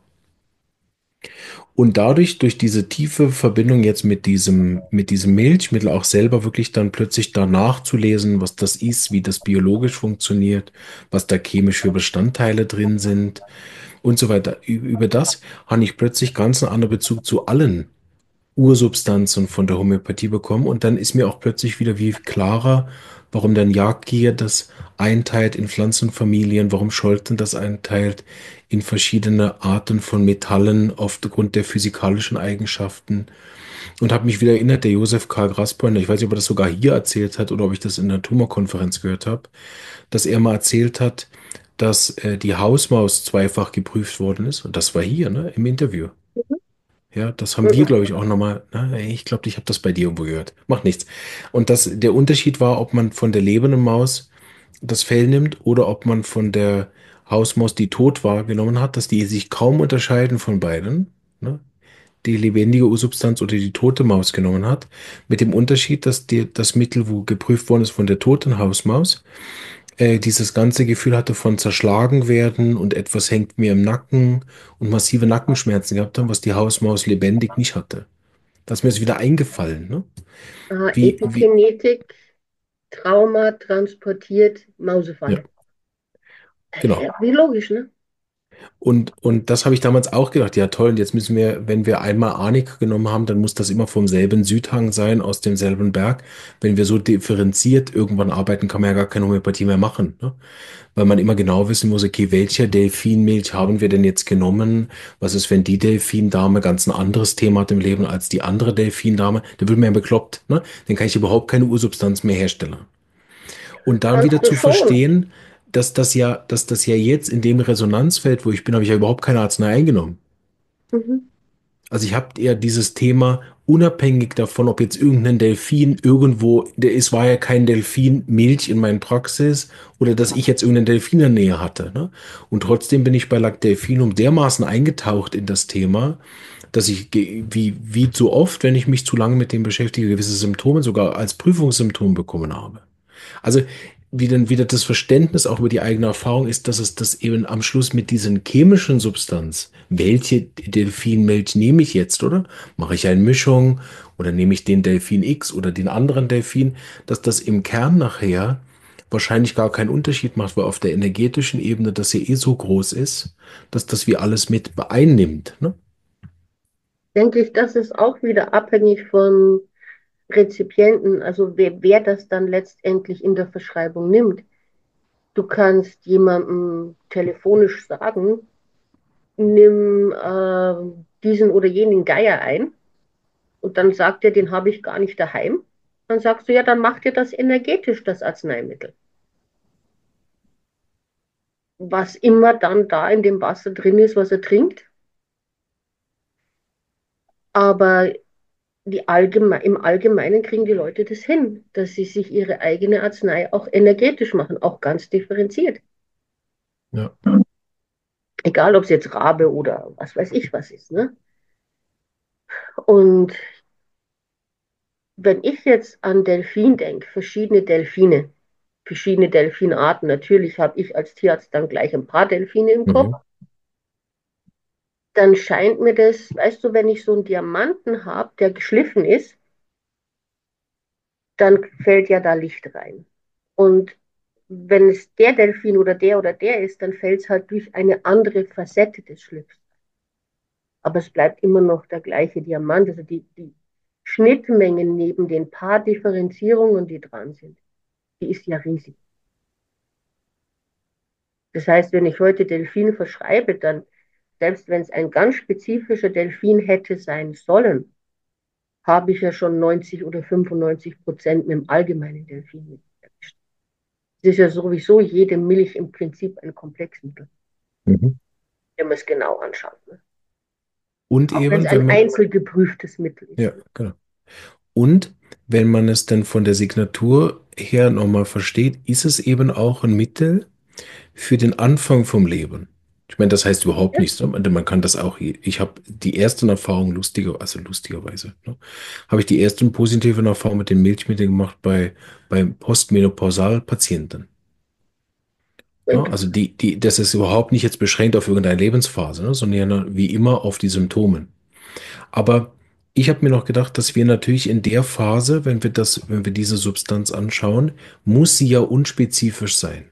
A: Und dadurch, durch diese tiefe Verbindung jetzt mit diesem, mit diesem Milchmittel auch selber wirklich dann plötzlich danach zu lesen, was das ist, wie das biologisch funktioniert, was da chemisch für Bestandteile drin sind und so weiter. Ü- Über das habe ich plötzlich ganz einen anderen Bezug zu allen Ursubstanzen von der Homöopathie bekommen. Und dann ist mir auch plötzlich wieder wie klarer, warum dann Jagdgier das einteilt in Pflanzenfamilien, warum Scholten das einteilt in verschiedene Arten von Metallen aufgrund der physikalischen Eigenschaften. Und habe mich wieder erinnert, der Josef Karl Grassbäumer, ich weiß nicht, ob er das sogar hier erzählt hat oder ob ich das in der Tumorkonferenz gehört habe, dass er mal erzählt hat, dass äh, die Hausmaus zweifach geprüft worden ist. Und das war hier, ne, im Interview. Ja, das haben wir,
B: Mhm.
A: glaube ich, auch nochmal. Na, ich glaube, ich habe das bei dir irgendwo gehört. Macht nichts. Und das, der Unterschied war, ob man von der lebenden Maus das Fell nimmt oder ob man von der Hausmaus, die tot war, genommen hat, dass die sich kaum unterscheiden von beiden. Ne? Die lebendige Ursubstanz oder die tote Maus genommen hat. Mit dem Unterschied, dass die, das Mittel, wo geprüft worden ist von der toten Hausmaus, äh, dieses ganze Gefühl hatte von zerschlagen werden und etwas hängt mir im Nacken und massive Nackenschmerzen gehabt haben, was die Hausmaus lebendig nicht hatte. Das ist mir jetzt wieder eingefallen, ne?
B: Äh,
A: Wie, wie,
B: Epigenetik, Trauma transportiert,
A: ja,
B: Mausefalle.
A: genau.
B: Äh, Wie logisch, ne?
A: Und, und das habe ich damals auch gedacht, ja toll, und jetzt müssen wir, wenn wir einmal Arnika genommen haben, dann muss das immer vom selben Südhang sein, aus demselben Berg. Wenn wir so differenziert irgendwann arbeiten, kann man ja gar keine Homöopathie mehr machen, ne? Weil man immer genau wissen muss, okay, welche Delfinmilch haben wir denn jetzt genommen? Was ist, wenn die Delfindame ganz ein anderes Thema hat im Leben als die andere Delfindame? Da wird man ja bekloppt, ne? Dann kann ich überhaupt keine Ursubstanz mehr herstellen. Und dann
B: Kannst
A: wieder
B: du
A: zu
B: schon.
A: verstehen, dass das ja, dass das ja jetzt in dem Resonanzfeld, wo ich bin, habe ich ja überhaupt keine Arznei eingenommen.
B: Mhm.
A: Also ich habe eher dieses Thema unabhängig davon, ob jetzt irgendein Delfin irgendwo, der ist, war ja kein Delfin Milch in meinen Praxis oder dass ich jetzt irgendeinen Delfin in der Nähe hatte. Ne? Und trotzdem bin ich bei Lacdelfinum dermaßen eingetaucht in das Thema, dass ich, ge- wie, wie so oft, wenn ich mich zu lange mit dem beschäftige, gewisse Symptome sogar als Prüfungssymptom bekommen habe. Also wie dann wieder das Verständnis auch über die eigene Erfahrung ist, dass es das eben am Schluss mit diesen chemischen Substanz, welche Delfinmilch nehme ich jetzt, oder? Mache ich eine Mischung oder nehme ich den Delfin X oder den anderen Delfin, dass das im Kern nachher wahrscheinlich gar keinen Unterschied macht, weil auf der energetischen Ebene das ja eh so groß ist, dass das wie alles mit einnimmt. Ne?
B: Denke ich, das ist auch wieder abhängig von Rezipienten, also wer, wer das dann letztendlich in der Verschreibung nimmt. Du kannst jemandem telefonisch sagen, nimm äh, diesen oder jenen Geier ein und dann sagt er, den habe ich gar nicht daheim. Dann sagst du, ja, dann mach dir das energetisch, das Arzneimittel. Was immer dann da in dem Wasser drin ist, was er trinkt. Aber die allgeme im Allgemeinen kriegen die Leute das hin, dass sie sich ihre eigene Arznei auch energetisch machen, auch ganz differenziert.
A: Ja.
B: Egal, ob es jetzt Rabe oder was weiß ich was ist. Ne? Und wenn ich jetzt an Delfin denke, verschiedene Delfine, verschiedene Delfinarten, natürlich habe ich als Tierarzt dann gleich ein paar Delfine im Kopf,
A: Mhm.
B: dann scheint mir das, weißt du, wenn ich so einen Diamanten habe, der geschliffen ist, dann fällt ja da Licht rein. Und wenn es der Delfin oder der oder der ist, dann fällt es halt durch eine andere Facette des Schliffs. Aber es bleibt immer noch der gleiche Diamant. Also die, die Schnittmengen neben den paar Differenzierungen, die dran sind, die ist ja riesig. Das heißt, wenn ich heute Delfin verschreibe, dann, selbst wenn es ein ganz spezifischer Delfin hätte sein sollen, habe ich ja schon neunzig oder fünfundneunzig Prozent mit dem allgemeinen Delfinmittel erwischt. Es ist ja sowieso jede Milch im Prinzip ein Komplexmittel,
A: Mhm.
B: wenn man es genau anschaut. Ne?
A: Und
B: Auch wenn es
A: eben, wenn
B: ein
A: man,
B: einzelgeprüftes Mittel ist.
A: ja, genau. Und wenn man es dann von der Signatur her nochmal versteht, ist es eben auch ein Mittel für den Anfang vom Leben. Ich meine, das heißt überhaupt
B: Ja?
A: nichts, ne? Man kann das auch, ich habe die ersten Erfahrungen lustiger, also lustigerweise, ne? Habe ich die ersten positiven Erfahrungen mit den Milchmitteln gemacht bei, bei Postmenopausal-Patienten. Ne? Also die, die, das ist überhaupt nicht jetzt beschränkt auf irgendeine Lebensphase, ne? Sondern wie immer auf die Symptomen. Aber ich habe mir noch gedacht, dass wir natürlich in der Phase, wenn wir das, wenn wir diese Substanz anschauen, muss sie ja unspezifisch sein.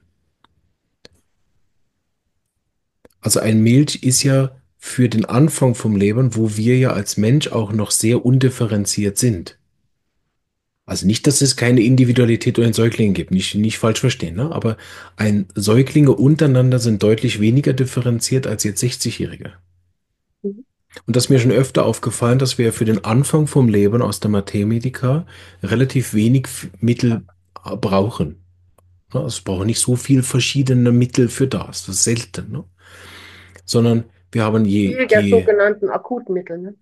A: Also ein Milch ist ja für den Anfang vom Leben, wo wir ja als Mensch auch noch sehr undifferenziert sind. Also nicht, dass es keine Individualität unter den Säuglingen gibt, nicht, nicht falsch verstehen, ne? Aber ein Säuglinge untereinander sind deutlich weniger differenziert als jetzt sechzig-Jährige.
B: Mhm.
A: Und das ist mir schon öfter aufgefallen, dass wir für den Anfang vom Leben aus der Mathematica relativ wenig F- Mittel äh, brauchen. Ne? Es braucht nicht so viel verschiedene Mittel für das. Das ist selten, ne? Sondern wir haben je,
B: Viel der
A: je
B: sogenannten Akutmittel. Ne?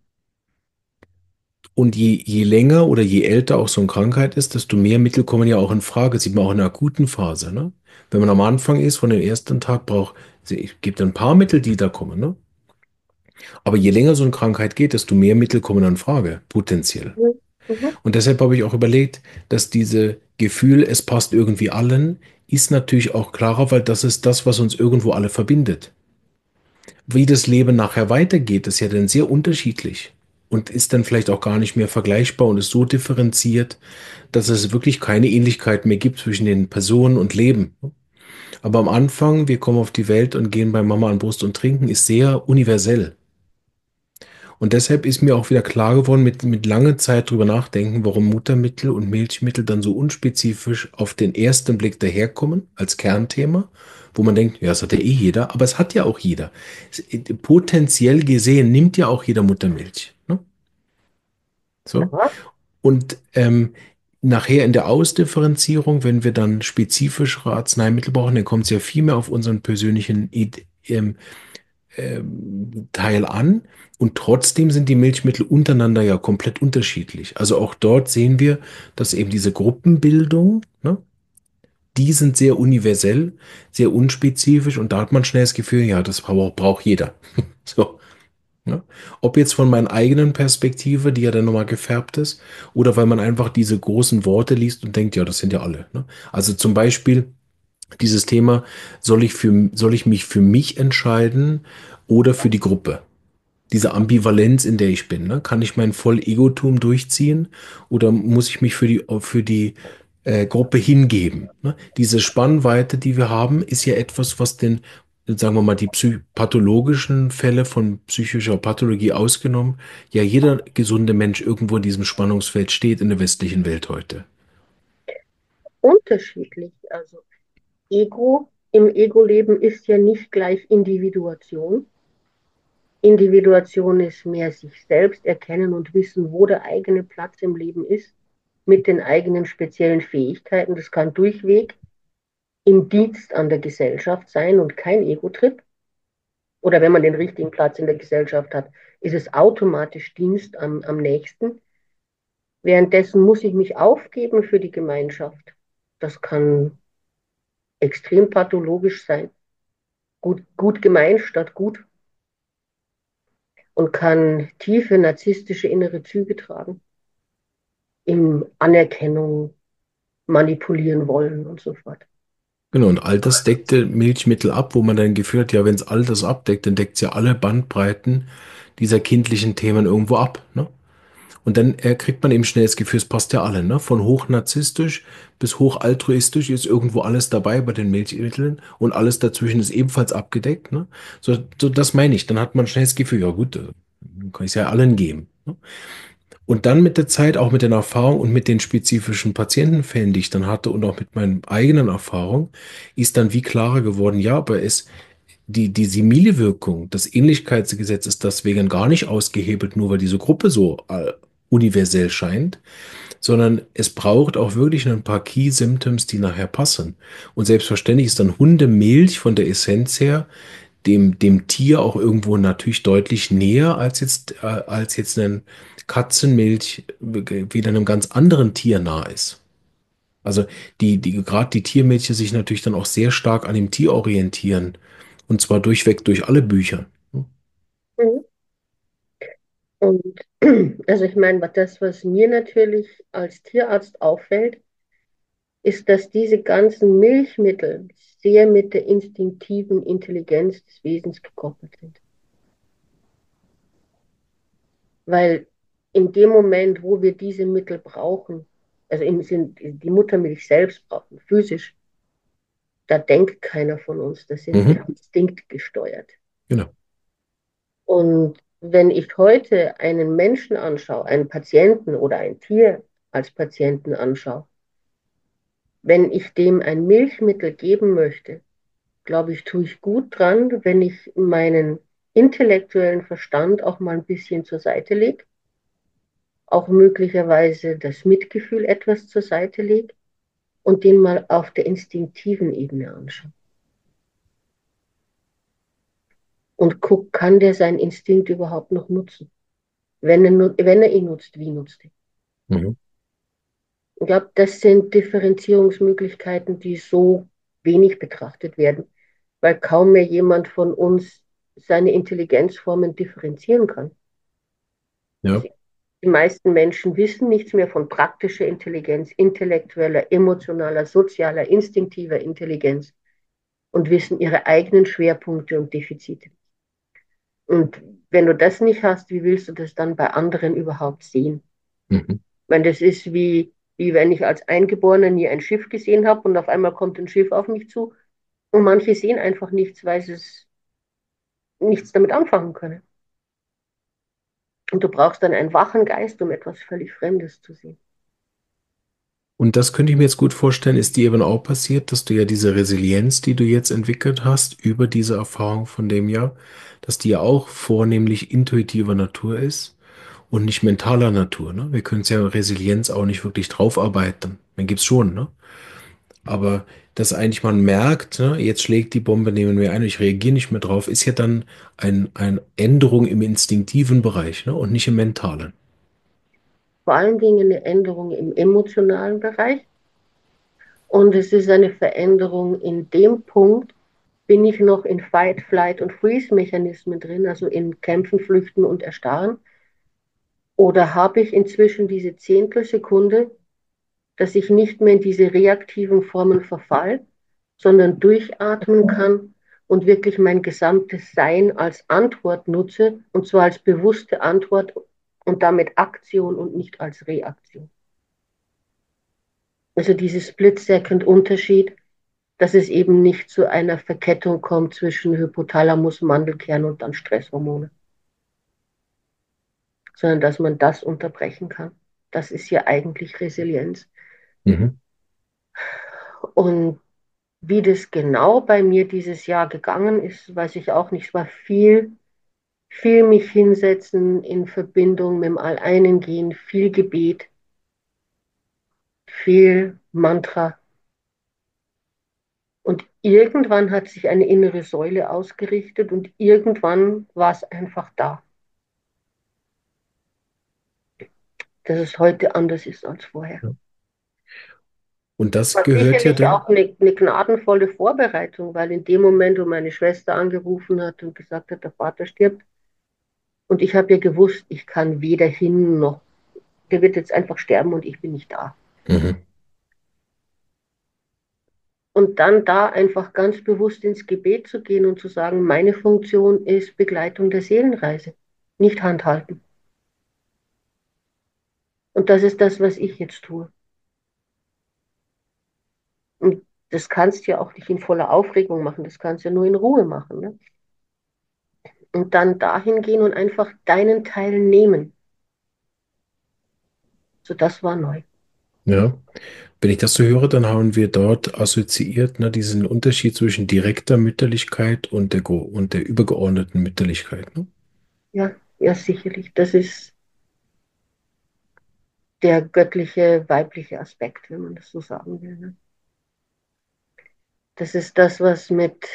A: Und je, je länger oder je älter auch so eine Krankheit ist, desto mehr Mittel kommen ja auch in Frage. Das sieht man auch in der akuten Phase, ne? Wenn man am Anfang ist, von dem ersten Tag braucht, es gibt ein paar Mittel, die da kommen, ne? Aber je länger so eine Krankheit geht, desto mehr Mittel kommen in Frage, potenziell.
B: Mhm. Mhm.
A: Und deshalb habe ich auch überlegt, dass diese Gefühl, es passt irgendwie allen, ist natürlich auch klarer, weil das ist das, was uns irgendwo alle verbindet. Wie das Leben nachher weitergeht, ist ja dann sehr unterschiedlich und ist dann vielleicht auch gar nicht mehr vergleichbar und ist so differenziert, dass es wirklich keine Ähnlichkeit mehr gibt zwischen den Personen und Leben. Aber am Anfang, wir kommen auf die Welt und gehen bei Mama an Brust und trinken, ist sehr universell. Und deshalb ist mir auch wieder klar geworden, mit, mit langer Zeit drüber nachdenken, warum Muttermittel und Milchmittel dann so unspezifisch auf den ersten Blick daherkommen als Kernthema, wo man denkt, ja, das hat ja eh jeder, aber es hat ja auch jeder. Es- Potenziell gesehen nimmt ja auch jeder Muttermilch. Ne? So.
B: Ja.
A: Und ähm, nachher in der Ausdifferenzierung, wenn wir dann spezifischere Arzneimittel brauchen, dann kommt es ja viel mehr auf unseren persönlichen Id- ähm, ähm, Teil an. Und trotzdem sind die Milchmittel untereinander ja komplett unterschiedlich. Also auch dort sehen wir, dass eben diese Gruppenbildung, ne, die sind sehr universell, sehr unspezifisch und da hat man schnell das Gefühl, ja, das braucht, braucht jeder. So, ne? Ob jetzt von meiner eigenen Perspektive, die ja dann nochmal gefärbt ist, oder weil man einfach diese großen Worte liest und denkt, ja, das sind ja alle. Ne? Also zum Beispiel dieses Thema, soll ich für, soll ich mich für mich entscheiden oder für die Gruppe? Diese Ambivalenz, in der ich bin, ne? Kann ich mein Voll-Egotum durchziehen oder muss ich mich für die, für die äh, Gruppe hingeben? Ne? Diese Spannweite, die wir haben, ist ja etwas, was den, sagen wir mal, die psy pathologischen Fälle von psychischer Pathologie ausgenommen, ja jeder gesunde Mensch irgendwo in diesem Spannungsfeld steht in der westlichen Welt heute.
B: Unterschiedlich. Also Ego im Ego-Leben ist ja nicht gleich Individuation. Individuation ist mehr sich selbst erkennen und wissen, wo der eigene Platz im Leben ist, mit den eigenen speziellen Fähigkeiten. Das kann durchweg im Dienst an der Gesellschaft sein und kein Ego-Trip. Oder wenn man den richtigen Platz in der Gesellschaft hat, ist es automatisch Dienst am, am nächsten. Währenddessen muss ich mich aufgeben für die Gemeinschaft. Das kann extrem pathologisch sein. Gut, gut gemeint statt gut und kann tiefe narzisstische innere Züge tragen. In Anerkennung, manipulieren wollen und so fort.
A: Genau, und all das deckte Milchmittel ab, wo man dann gefühlt hat, ja, wenn es all das abdeckt, dann deckt es ja alle Bandbreiten dieser kindlichen Themen irgendwo ab. Ne? Und dann äh, kriegt man eben schnell das Gefühl, es passt ja alle, ne? Von hoch narzisstisch bis hoch altruistisch ist irgendwo alles dabei bei den Milchmitteln und alles dazwischen ist ebenfalls abgedeckt, ne? So, so das meine ich. Dann hat man schnell das Gefühl, ja gut, äh, kann ich es ja allen geben. Ne? Und dann mit der Zeit, auch mit den Erfahrungen und mit den spezifischen Patientenfällen, die ich dann hatte und auch mit meinen eigenen Erfahrungen, ist dann wie klarer geworden, ja, aber es, die, die Simile-Wirkung, das Ähnlichkeitsgesetz ist deswegen gar nicht ausgehebelt, nur weil diese Gruppe so äh, universell scheint, sondern es braucht auch wirklich ein paar Key Symptoms, die nachher passen. Und selbstverständlich ist dann Hundemilch von der Essenz her dem, dem Tier auch irgendwo natürlich deutlich näher als jetzt, äh, als jetzt eine Katzenmilch wieder einem ganz anderen Tier nah ist. Also die, die, gerade die Tiermilche sich natürlich dann auch sehr stark an dem Tier orientieren. Und zwar durchweg durch alle Bücher.
B: Mhm. Und also ich meine, das, was mir natürlich als Tierarzt auffällt, ist, dass diese ganzen Milchmittel sehr mit der instinktiven Intelligenz des Wesens gekoppelt sind. Weil in dem Moment, wo wir diese Mittel brauchen, also im Sinn, die Muttermilch selbst brauchen, physisch, da denkt keiner von uns, da sind wir
A: Mhm,
B: instinktgesteuert.
A: genau.
B: Und wenn ich heute einen Menschen anschaue, einen Patienten oder ein Tier als Patienten anschaue, wenn ich dem ein Milchmittel geben möchte, glaube ich, tue ich gut dran, wenn ich meinen intellektuellen Verstand auch mal ein bisschen zur Seite lege, auch möglicherweise das Mitgefühl etwas zur Seite lege und den mal auf der instinktiven Ebene anschaue. Und guck, kann der seinen Instinkt überhaupt noch nutzen? Wenn er, wenn er ihn nutzt, wie nutzt er?
A: Mhm.
B: Ich glaube, das sind Differenzierungsmöglichkeiten, die so wenig betrachtet werden, weil kaum mehr jemand von uns seine Intelligenzformen differenzieren kann.
A: Ja.
B: Also die meisten Menschen wissen nichts mehr von praktischer Intelligenz, intellektueller, emotionaler, sozialer, instinktiver Intelligenz und wissen ihre eigenen Schwerpunkte und Defizite. Und wenn du das nicht hast, wie willst du das dann bei anderen überhaupt sehen?
A: Mhm.
B: Ich meine, das ist wie, wie wenn ich als Eingeborener nie ein Schiff gesehen habe und auf einmal kommt ein Schiff auf mich zu und manche sehen einfach nichts, weil sie es nichts damit anfangen können. Und du brauchst dann einen wachen Geist, um etwas völlig Fremdes zu sehen.
A: Und das könnte ich mir jetzt gut vorstellen, ist dir eben auch passiert, dass du ja diese Resilienz, die du jetzt entwickelt hast, über diese Erfahrung von dem Jahr, dass die ja auch vornehmlich intuitiver Natur ist und nicht mentaler Natur. Ne? Wir können es ja Resilienz auch nicht wirklich draufarbeiten. Man gibt's schon, ne? Aber dass eigentlich man merkt, ne, jetzt schlägt die Bombe neben mir ein und ich reagiere nicht mehr drauf, ist ja dann ein, eine Änderung im instinktiven Bereich, ne, und nicht im mentalen.
B: Vor allen Dingen eine Änderung im emotionalen Bereich. Und es ist eine Veränderung in dem Punkt, bin ich noch in Fight, Flight und Freeze-Mechanismen drin, also in Kämpfen, Flüchten und Erstarren. Oder habe ich inzwischen diese Zehntelsekunde, dass ich nicht mehr in diese reaktiven Formen verfall, sondern durchatmen kann und wirklich mein gesamtes Sein als Antwort nutze, und zwar als bewusste Antwort und damit Aktion und nicht als Reaktion. Also dieses Split-Second-Unterschied, dass es eben nicht zu einer Verkettung kommt zwischen Hypothalamus, Mandelkern und dann Stresshormone, sondern dass man das unterbrechen kann. Das ist ja eigentlich Resilienz.
A: Mhm.
B: Und wie das genau bei mir dieses Jahr gegangen ist, weiß ich auch nicht. Es war viel, viel mich hinsetzen in Verbindung mit dem All-Einen gehen, viel Gebet, viel Mantra. Und irgendwann hat sich eine innere Säule ausgerichtet und irgendwann war es einfach da, dass es heute anders ist als vorher.
A: Ja. Und das
B: War
A: gehört ja
B: sicherlich
A: dann.
B: auch eine, eine gnadenvolle Vorbereitung, weil in dem Moment, wo meine Schwester angerufen hat und gesagt hat, der Vater stirbt, und ich habe ja gewusst, ich kann weder hin noch, der wird jetzt einfach sterben und ich bin nicht da.
A: Mhm.
B: Und dann da einfach ganz bewusst ins Gebet zu gehen und zu sagen, meine Funktion ist Begleitung der Seelenreise, nicht Handhalten. Und das ist das, was ich jetzt tue. Und das kannst du ja auch nicht in voller Aufregung machen, das kannst du ja nur in Ruhe machen. Ne? Und dann dahin gehen und einfach deinen Teil nehmen. So, das war neu.
A: Ja. Wenn ich das so höre, dann haben wir dort assoziiert, ne, diesen Unterschied zwischen direkter Mütterlichkeit und der, Go- und der übergeordneten Mütterlichkeit. Ne?
B: Ja, ja, sicherlich. Das ist, der göttliche, weibliche Aspekt, wenn man das so sagen will. Ne? Das ist das, was mit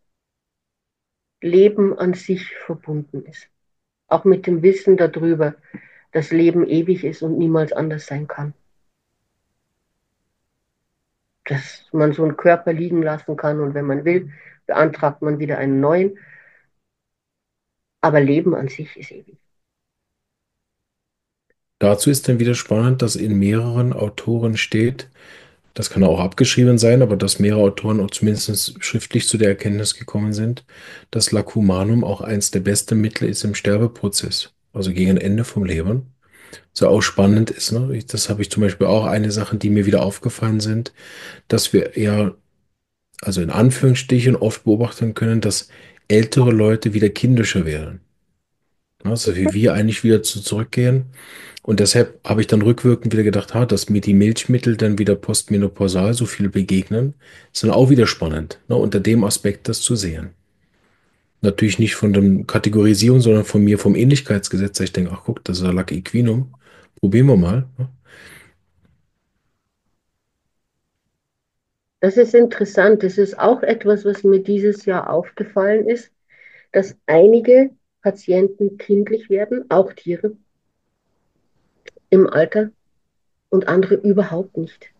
B: Leben an sich verbunden ist. Auch mit dem Wissen darüber, dass Leben ewig ist und niemals anders sein kann. Dass man so einen Körper liegen lassen kann und wenn man will, beantragt man wieder einen neuen. Aber Leben an sich ist ewig.
A: Dazu ist dann wieder spannend, dass in mehreren Autoren steht, das kann auch abgeschrieben sein, aber dass mehrere Autoren auch zumindest schriftlich zu der Erkenntnis gekommen sind, dass Lacumanum auch eins der besten Mittel ist im Sterbeprozess, also gegen Ende vom Leben. So auch spannend ist, ne? Ich- Das habe ich zum Beispiel auch eine Sache, die mir wieder aufgefallen sind, dass wir eher, also in Anführungsstrichen, oft beobachten können, dass ältere Leute wieder kindischer werden. Also wie wir eigentlich wieder zu zurückgehen. Und deshalb habe ich dann rückwirkend wieder gedacht, ha, dass mir die Milchmittel dann wieder postmenopausal so viel begegnen, ist dann auch wieder spannend, ne, unter dem Aspekt das zu sehen. Natürlich nicht von der Kategorisierung, sondern von mir vom Ähnlichkeitsgesetz. Ich denke, ach guck, das ist ein Lac Equinum. Probieren wir mal. Ne?
B: Das ist interessant. Das ist auch etwas, was mir dieses Jahr aufgefallen ist, dass einige Patienten kindlich werden, auch Tiere im Alter und andere überhaupt nicht.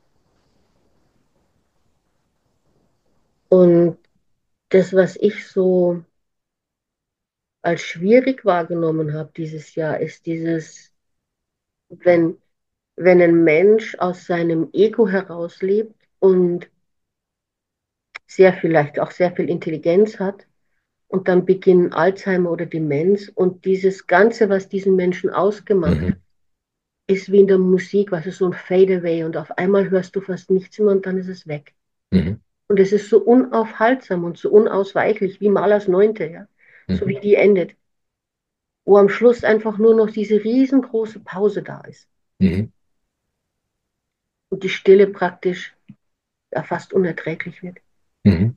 B: Und das, was ich so als schwierig wahrgenommen habe dieses Jahr, ist dieses, wenn, wenn ein Mensch aus seinem Ego herauslebt und sehr vielleicht auch sehr viel Intelligenz hat und dann beginnen Alzheimer oder Demenz und dieses Ganze, was diesen Menschen ausgemacht hat,
A: Mhm.
B: ist wie in der Musik, was ist so ein Fadeaway und auf einmal hörst du fast nichts mehr und dann ist es weg.
A: Mhm.
B: Und es ist so unaufhaltsam und so unausweichlich wie Malers Neunte, ja, so wie
A: Mhm.
B: die endet, wo am Schluss einfach nur noch diese riesengroße Pause da ist
A: Mhm.
B: und die Stille praktisch ja, fast unerträglich wird.
A: Mhm.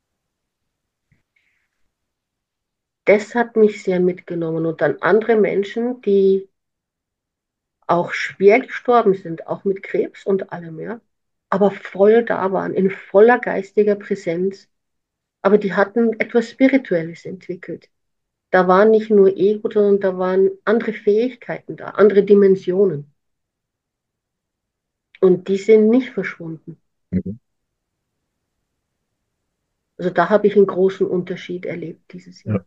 B: Das hat mich sehr mitgenommen und dann andere Menschen, die auch schwer gestorben sind, auch mit Krebs und allem, ja, aber voll da waren, in voller geistiger Präsenz, aber die hatten etwas Spirituelles entwickelt. Da war nicht nur Ego, sondern da waren andere Fähigkeiten da, andere Dimensionen. Und die sind nicht verschwunden.
A: Mhm.
B: Also da habe ich einen großen Unterschied erlebt dieses Jahr.
A: Ja.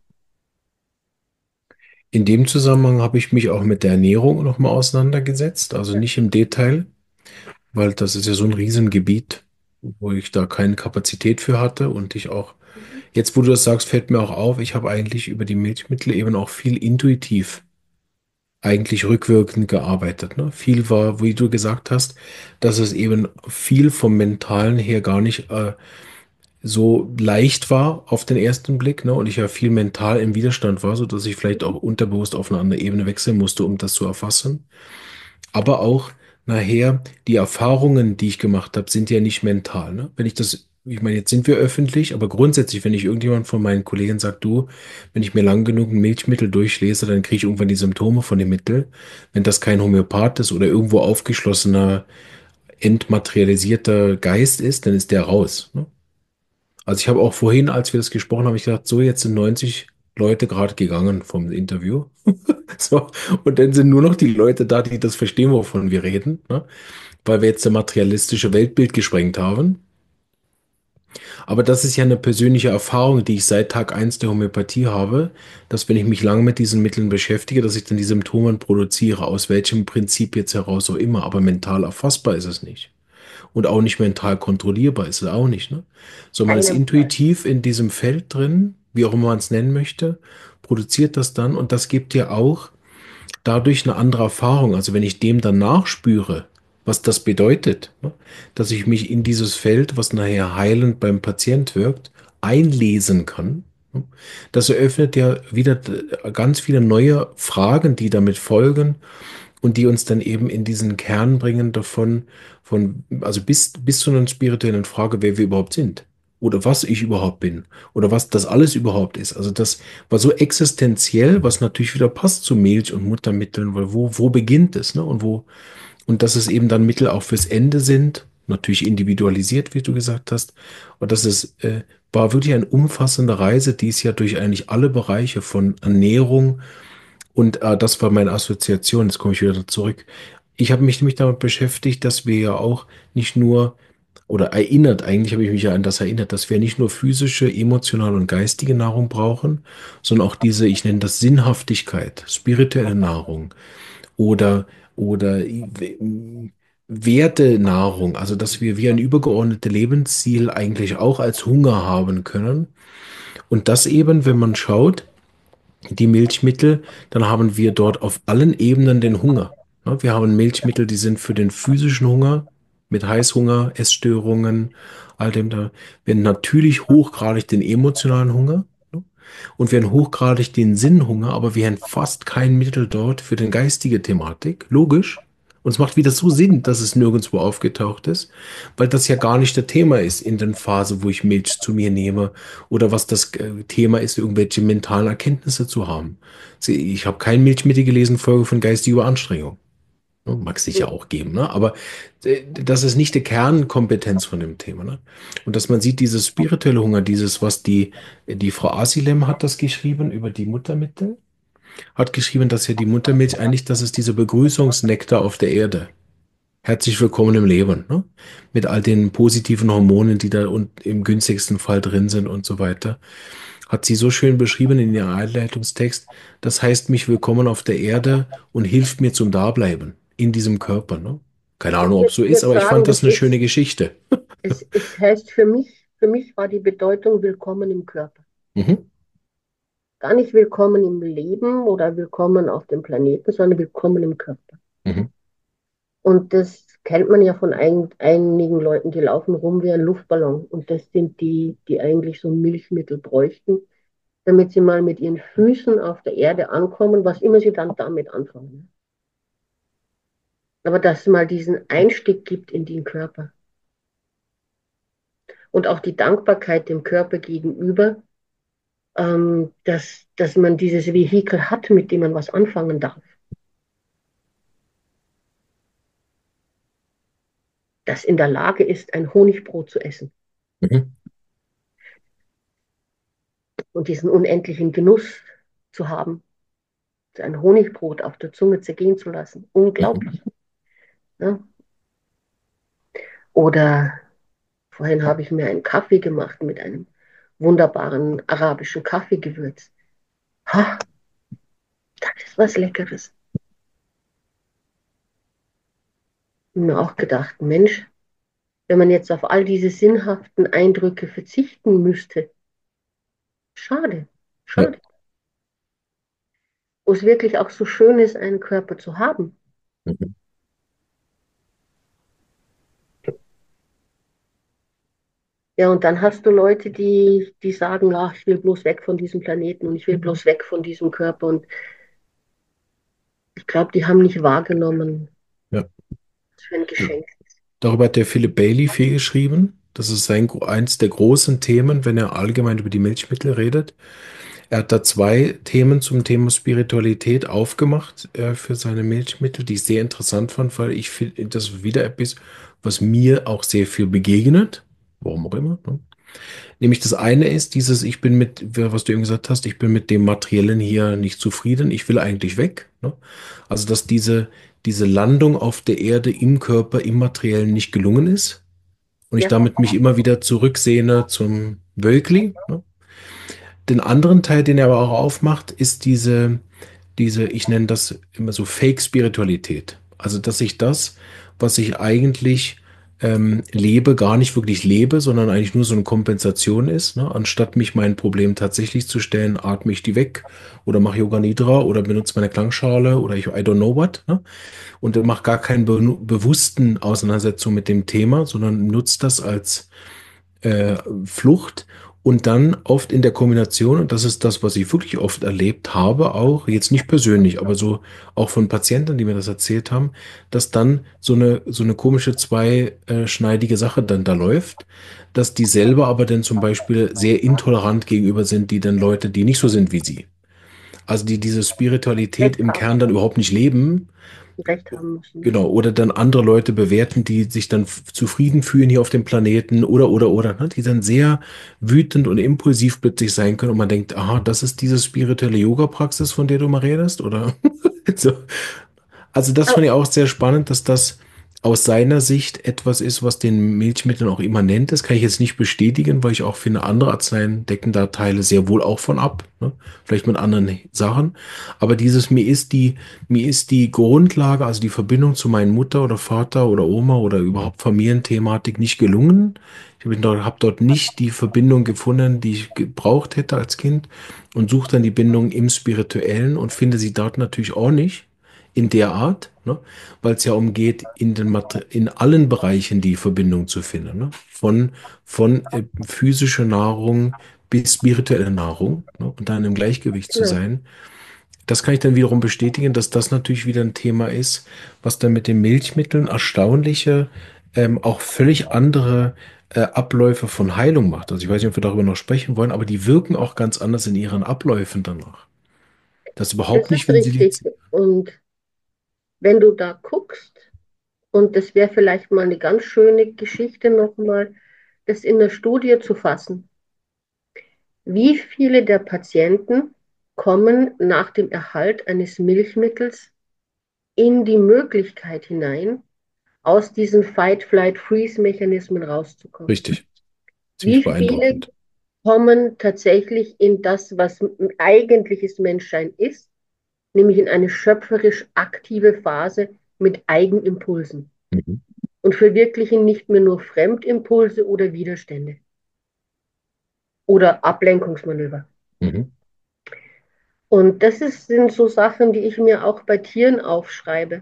A: In dem Zusammenhang habe ich mich auch mit der Ernährung nochmal auseinandergesetzt, also
B: Ja.
A: nicht im Detail, weil das ist ja so ein Riesengebiet, wo ich da keine Kapazität für hatte und ich auch,
B: Mhm.
A: jetzt wo du das sagst, fällt mir auch auf, ich habe eigentlich über die Milchmittel eben auch viel intuitiv, eigentlich rückwirkend gearbeitet. Ne? Viel war, wie du gesagt hast, dass es eben viel vom Mentalen her gar nicht äh, so leicht war auf den ersten Blick, ne? Und ich ja viel mental im Widerstand war, so dass ich vielleicht auch unterbewusst auf eine andere Ebene wechseln musste, um das zu erfassen. Aber auch nachher, die Erfahrungen, die ich gemacht habe, sind ja nicht mental. Ne? Wenn ich das, ich meine, jetzt sind wir öffentlich, aber grundsätzlich, wenn ich irgendjemand von meinen Kollegen sagt, du, wenn ich mir lang genug ein Milchmittel durchlese, dann kriege ich irgendwann die Symptome von dem Mittel. Wenn das kein Homöopath ist oder irgendwo aufgeschlossener, entmaterialisierter Geist ist, dann ist der raus. Ne? Also ich habe auch vorhin, als wir das gesprochen haben, ich gedacht, so, jetzt sind neunzig Leute gerade gegangen vom Interview. So, und dann sind nur noch die Leute da, die das verstehen, wovon wir reden, ne? Weil wir jetzt das materialistische Weltbild gesprengt haben. Aber das ist ja eine persönliche Erfahrung, die ich seit Tag eins der Homöopathie habe, dass wenn ich mich lange mit diesen Mitteln beschäftige, dass ich dann die Symptome produziere, aus welchem Prinzip jetzt heraus auch immer, aber mental erfassbar ist es nicht. Und auch nicht mental kontrollierbar ist es auch nicht, ne? So, man ist
B: Keinem Fall.
A: intuitiv in diesem Feld drin, wie auch immer man es nennen möchte, produziert das dann und das gibt dir auch dadurch eine andere Erfahrung. Also wenn ich dem dann nachspüre, was das bedeutet, ne, dass ich mich in dieses Feld, was nachher heilend beim Patient wirkt, einlesen kann. Ne, das eröffnet ja wieder ganz viele neue Fragen, die damit folgen und die uns dann eben in diesen Kern bringen davon, von, also bis, bis zu einer spirituellen Frage, wer wir überhaupt sind. Oder was ich überhaupt bin. Oder was das alles überhaupt ist. Also das war so existenziell, was natürlich wieder passt zu Milch und Muttermitteln, weil wo, wo beginnt es, ne? Und wo, und dass es eben dann Mittel auch fürs Ende sind, natürlich individualisiert, wie du gesagt hast. Und das ist, äh, war wirklich eine umfassende Reise, die ist ja durch eigentlich alle Bereiche von Ernährung und äh, das war meine Assoziation, jetzt komme ich wieder zurück. Ich habe mich nämlich damit beschäftigt, dass wir ja auch nicht nur, oder erinnert, eigentlich habe ich mich ja an das erinnert, dass wir nicht nur physische, emotionale und geistige Nahrung brauchen, sondern auch diese, ich nenne das Sinnhaftigkeit, spirituelle Nahrung oder, oder Wertenahrung, also dass wir wie ein übergeordnetes Lebensziel eigentlich auch als Hunger haben können. Und das eben, wenn man schaut, die Milchmittel, dann haben wir dort auf allen Ebenen den Hunger. Ja, wir haben Milchmittel, die sind für den physischen Hunger, mit Heißhunger, Essstörungen, all dem da. Wir haben natürlich hochgradig den emotionalen Hunger. Ne? Und wir haben hochgradig den Sinnhunger, aber wir haben fast kein Mittel dort für den geistige Thematik. Logisch. Und es macht wieder so Sinn, dass es nirgendwo aufgetaucht ist, weil das ja gar nicht der Thema ist in der Phase, wo ich Milch zu mir nehme oder was das äh, Thema ist, irgendwelche mentalen Erkenntnisse zu haben. Sie- Ich habe kein Milchmittel gelesen, Folge von geistiger Überanstrengung. Ne, mag es sicher auch geben, ne? Aber äh, das ist nicht die Kernkompetenz von dem Thema, ne? Und dass man sieht, dieses spirituelle Hunger, dieses, was die, die Frau Asilem hat das geschrieben über die Muttermittel, hat geschrieben, dass ja die Muttermilch eigentlich, das ist dieser Begrüßungsnektar auf der Erde. Herzlich willkommen im Leben, ne? Mit all den positiven Hormonen, die da und im günstigsten Fall drin sind und so weiter. Hat sie so schön beschrieben in ihrem Einleitungstext. Das heißt mich willkommen auf der Erde und hilft mir zum Dableiben in diesem Körper, ne? Keine
B: Ich
A: Ahnung, ob
B: würde
A: so ist,
B: würd
A: aber ich
B: sagen,
A: fand das
B: das
A: eine schöne
B: ist,
A: Geschichte.
B: es, es heißt für mich, für mich war die Bedeutung willkommen im Körper.
A: Mhm,
B: Gar nicht willkommen im Leben oder willkommen auf dem Planeten, sondern willkommen im Körper.
A: mhm,
B: Und das kennt man ja von ein, einigen Leuten, die laufen rum wie ein Luftballon. Und das sind die, die eigentlich so Milchmittel bräuchten, damit sie mal mit ihren Füßen auf der Erde ankommen, was immer sie dann damit anfangen. Aber dass es mal diesen Einstieg gibt in den Körper und auch die Dankbarkeit dem Körper gegenüber, ähm, dass, dass man dieses Vehikel hat, mit dem man was anfangen darf. Das in der Lage ist, ein Honigbrot zu essen
A: mhm,
B: und diesen unendlichen Genuss zu haben, ein Honigbrot auf der Zunge zergehen zu lassen.
A: mhm,
B: Unglaublich. Ne? Oder vorhin habe ich mir einen Kaffee gemacht mit einem wunderbaren arabischen Kaffeegewürz. Ha, das ist was Leckeres. Ich habe mir auch gedacht, Mensch, wenn man jetzt auf all diese sinnhaften Eindrücke verzichten müsste, schade,
A: ja,
B: schade. Wo es wirklich auch so schön ist, einen Körper zu haben.
A: mhm,
B: Ja, und dann hast du Leute, die, die sagen, ach, ich will bloß weg von diesem Planeten und ich will bloß weg von diesem Körper. Und ich glaube, die haben nicht wahrgenommen,
A: ja.
B: was für ein Geschenk.
A: Darüber hat der Philip Bailey viel geschrieben. Das ist sein, eins der großen Themen, wenn er allgemein über die Milchmittel redet. Er hat da zwei Themen zum Thema Spiritualität aufgemacht äh, für seine Milchmittel, die ich sehr interessant fand, weil ich finde, das ist wieder etwas, was mir auch sehr viel begegnet. Warum auch immer. Ne? Nämlich das eine ist dieses, ich bin mit, was du eben gesagt hast, ich bin mit dem Materiellen hier nicht zufrieden, ich will eigentlich weg. Ne? Also, dass diese, diese Landung auf der Erde im Körper, im Materiellen nicht gelungen ist und ich
B: Ja,
A: damit mich immer wieder zurücksehne zum Wölkli. Ne? Den anderen Teil, den er aber auch aufmacht, ist diese, diese, ich nenne das immer so Fake-Spiritualität. Also, dass ich das, was ich eigentlich ähm, lebe, gar nicht wirklich lebe, sondern eigentlich nur so eine Kompensation ist. Ne? Anstatt mich mein Problem tatsächlich zu stellen, atme ich die weg oder mache Yoga Nidra oder benutze meine Klangschale oder ich I don't know what. Ne? Und mache gar keine be bewussten Auseinandersetzung mit dem Thema, sondern nutze das als äh, Flucht und dann oft in der Kombination, und das ist das, was ich wirklich oft erlebt habe, auch, jetzt nicht persönlich, aber so auch von Patienten, die mir das erzählt haben, dass dann so eine, so eine komische zweischneidige Sache dann da läuft, dass die selber aber dann zum Beispiel sehr intolerant gegenüber sind, die dann Leute, die nicht so sind wie sie. Also die diese Spiritualität im Kern dann überhaupt nicht leben,
B: Recht haben müssen. Ne?
A: Genau, oder dann andere Leute bewerten, die sich dann f- zufrieden fühlen hier auf dem Planeten oder, oder, oder, ne? Die dann sehr wütend und impulsiv plötzlich sein können und man denkt, aha, das ist diese spirituelle Yoga-Praxis, von der du mal redest, oder? So. Also das
B: Aber
A: fand ich auch sehr spannend, dass das aus seiner Sicht etwas ist, was den Milchmitteln auch immanent ist. Kann ich jetzt nicht bestätigen, weil ich auch finde, andere Arzneien decken da Teile sehr wohl auch von ab. Ne? Vielleicht mit anderen Sachen. Aber dieses, mir ist die, mir ist die Grundlage, also die Verbindung zu meinen Mutter oder Vater oder Oma oder überhaupt Familienthematik nicht gelungen. Ich habe dort, hab dort nicht die Verbindung gefunden, die ich gebraucht hätte als Kind und suche dann die Bindung im Spirituellen und finde sie dort natürlich auch nicht in der Art, ne? Weil es ja umgeht, in den Mater in allen Bereichen die Verbindung zu finden, ne? Von, von äh, physischer Nahrung bis spirituelle Nahrung, ne? Und dann im Gleichgewicht zu
B: genau,
A: sein. Das kann ich dann wiederum bestätigen, dass das natürlich wieder ein Thema ist, was dann mit den Milchmitteln erstaunliche, ähm, auch völlig andere äh, Abläufe von Heilung macht. Also ich weiß nicht, ob wir darüber noch sprechen wollen, aber die wirken auch ganz anders in ihren Abläufen danach. Das ist überhaupt
B: das
A: nicht,
B: ist
A: wenn sie die...
B: richtig. Und wenn du da guckst, und das wäre vielleicht mal eine ganz schöne Geschichte nochmal, das in der Studie zu fassen. Wie viele der Patienten kommen nach dem Erhalt eines Milchmittels in die Möglichkeit hinein, aus diesen Fight-Flight-Freeze-Mechanismen rauszukommen?
A: Richtig. Ziemlich
B: Wie viele
A: beeindruckend.
B: kommen tatsächlich in das, was eigentliches Menschsein ist, nämlich in eine schöpferisch aktive Phase mit Eigenimpulsen
A: Mhm.
B: und verwirklichen nicht mehr nur Fremdimpulse oder Widerstände oder Ablenkungsmanöver.
A: Mhm.
B: Und das ist, sind so Sachen, die ich mir auch bei Tieren aufschreibe.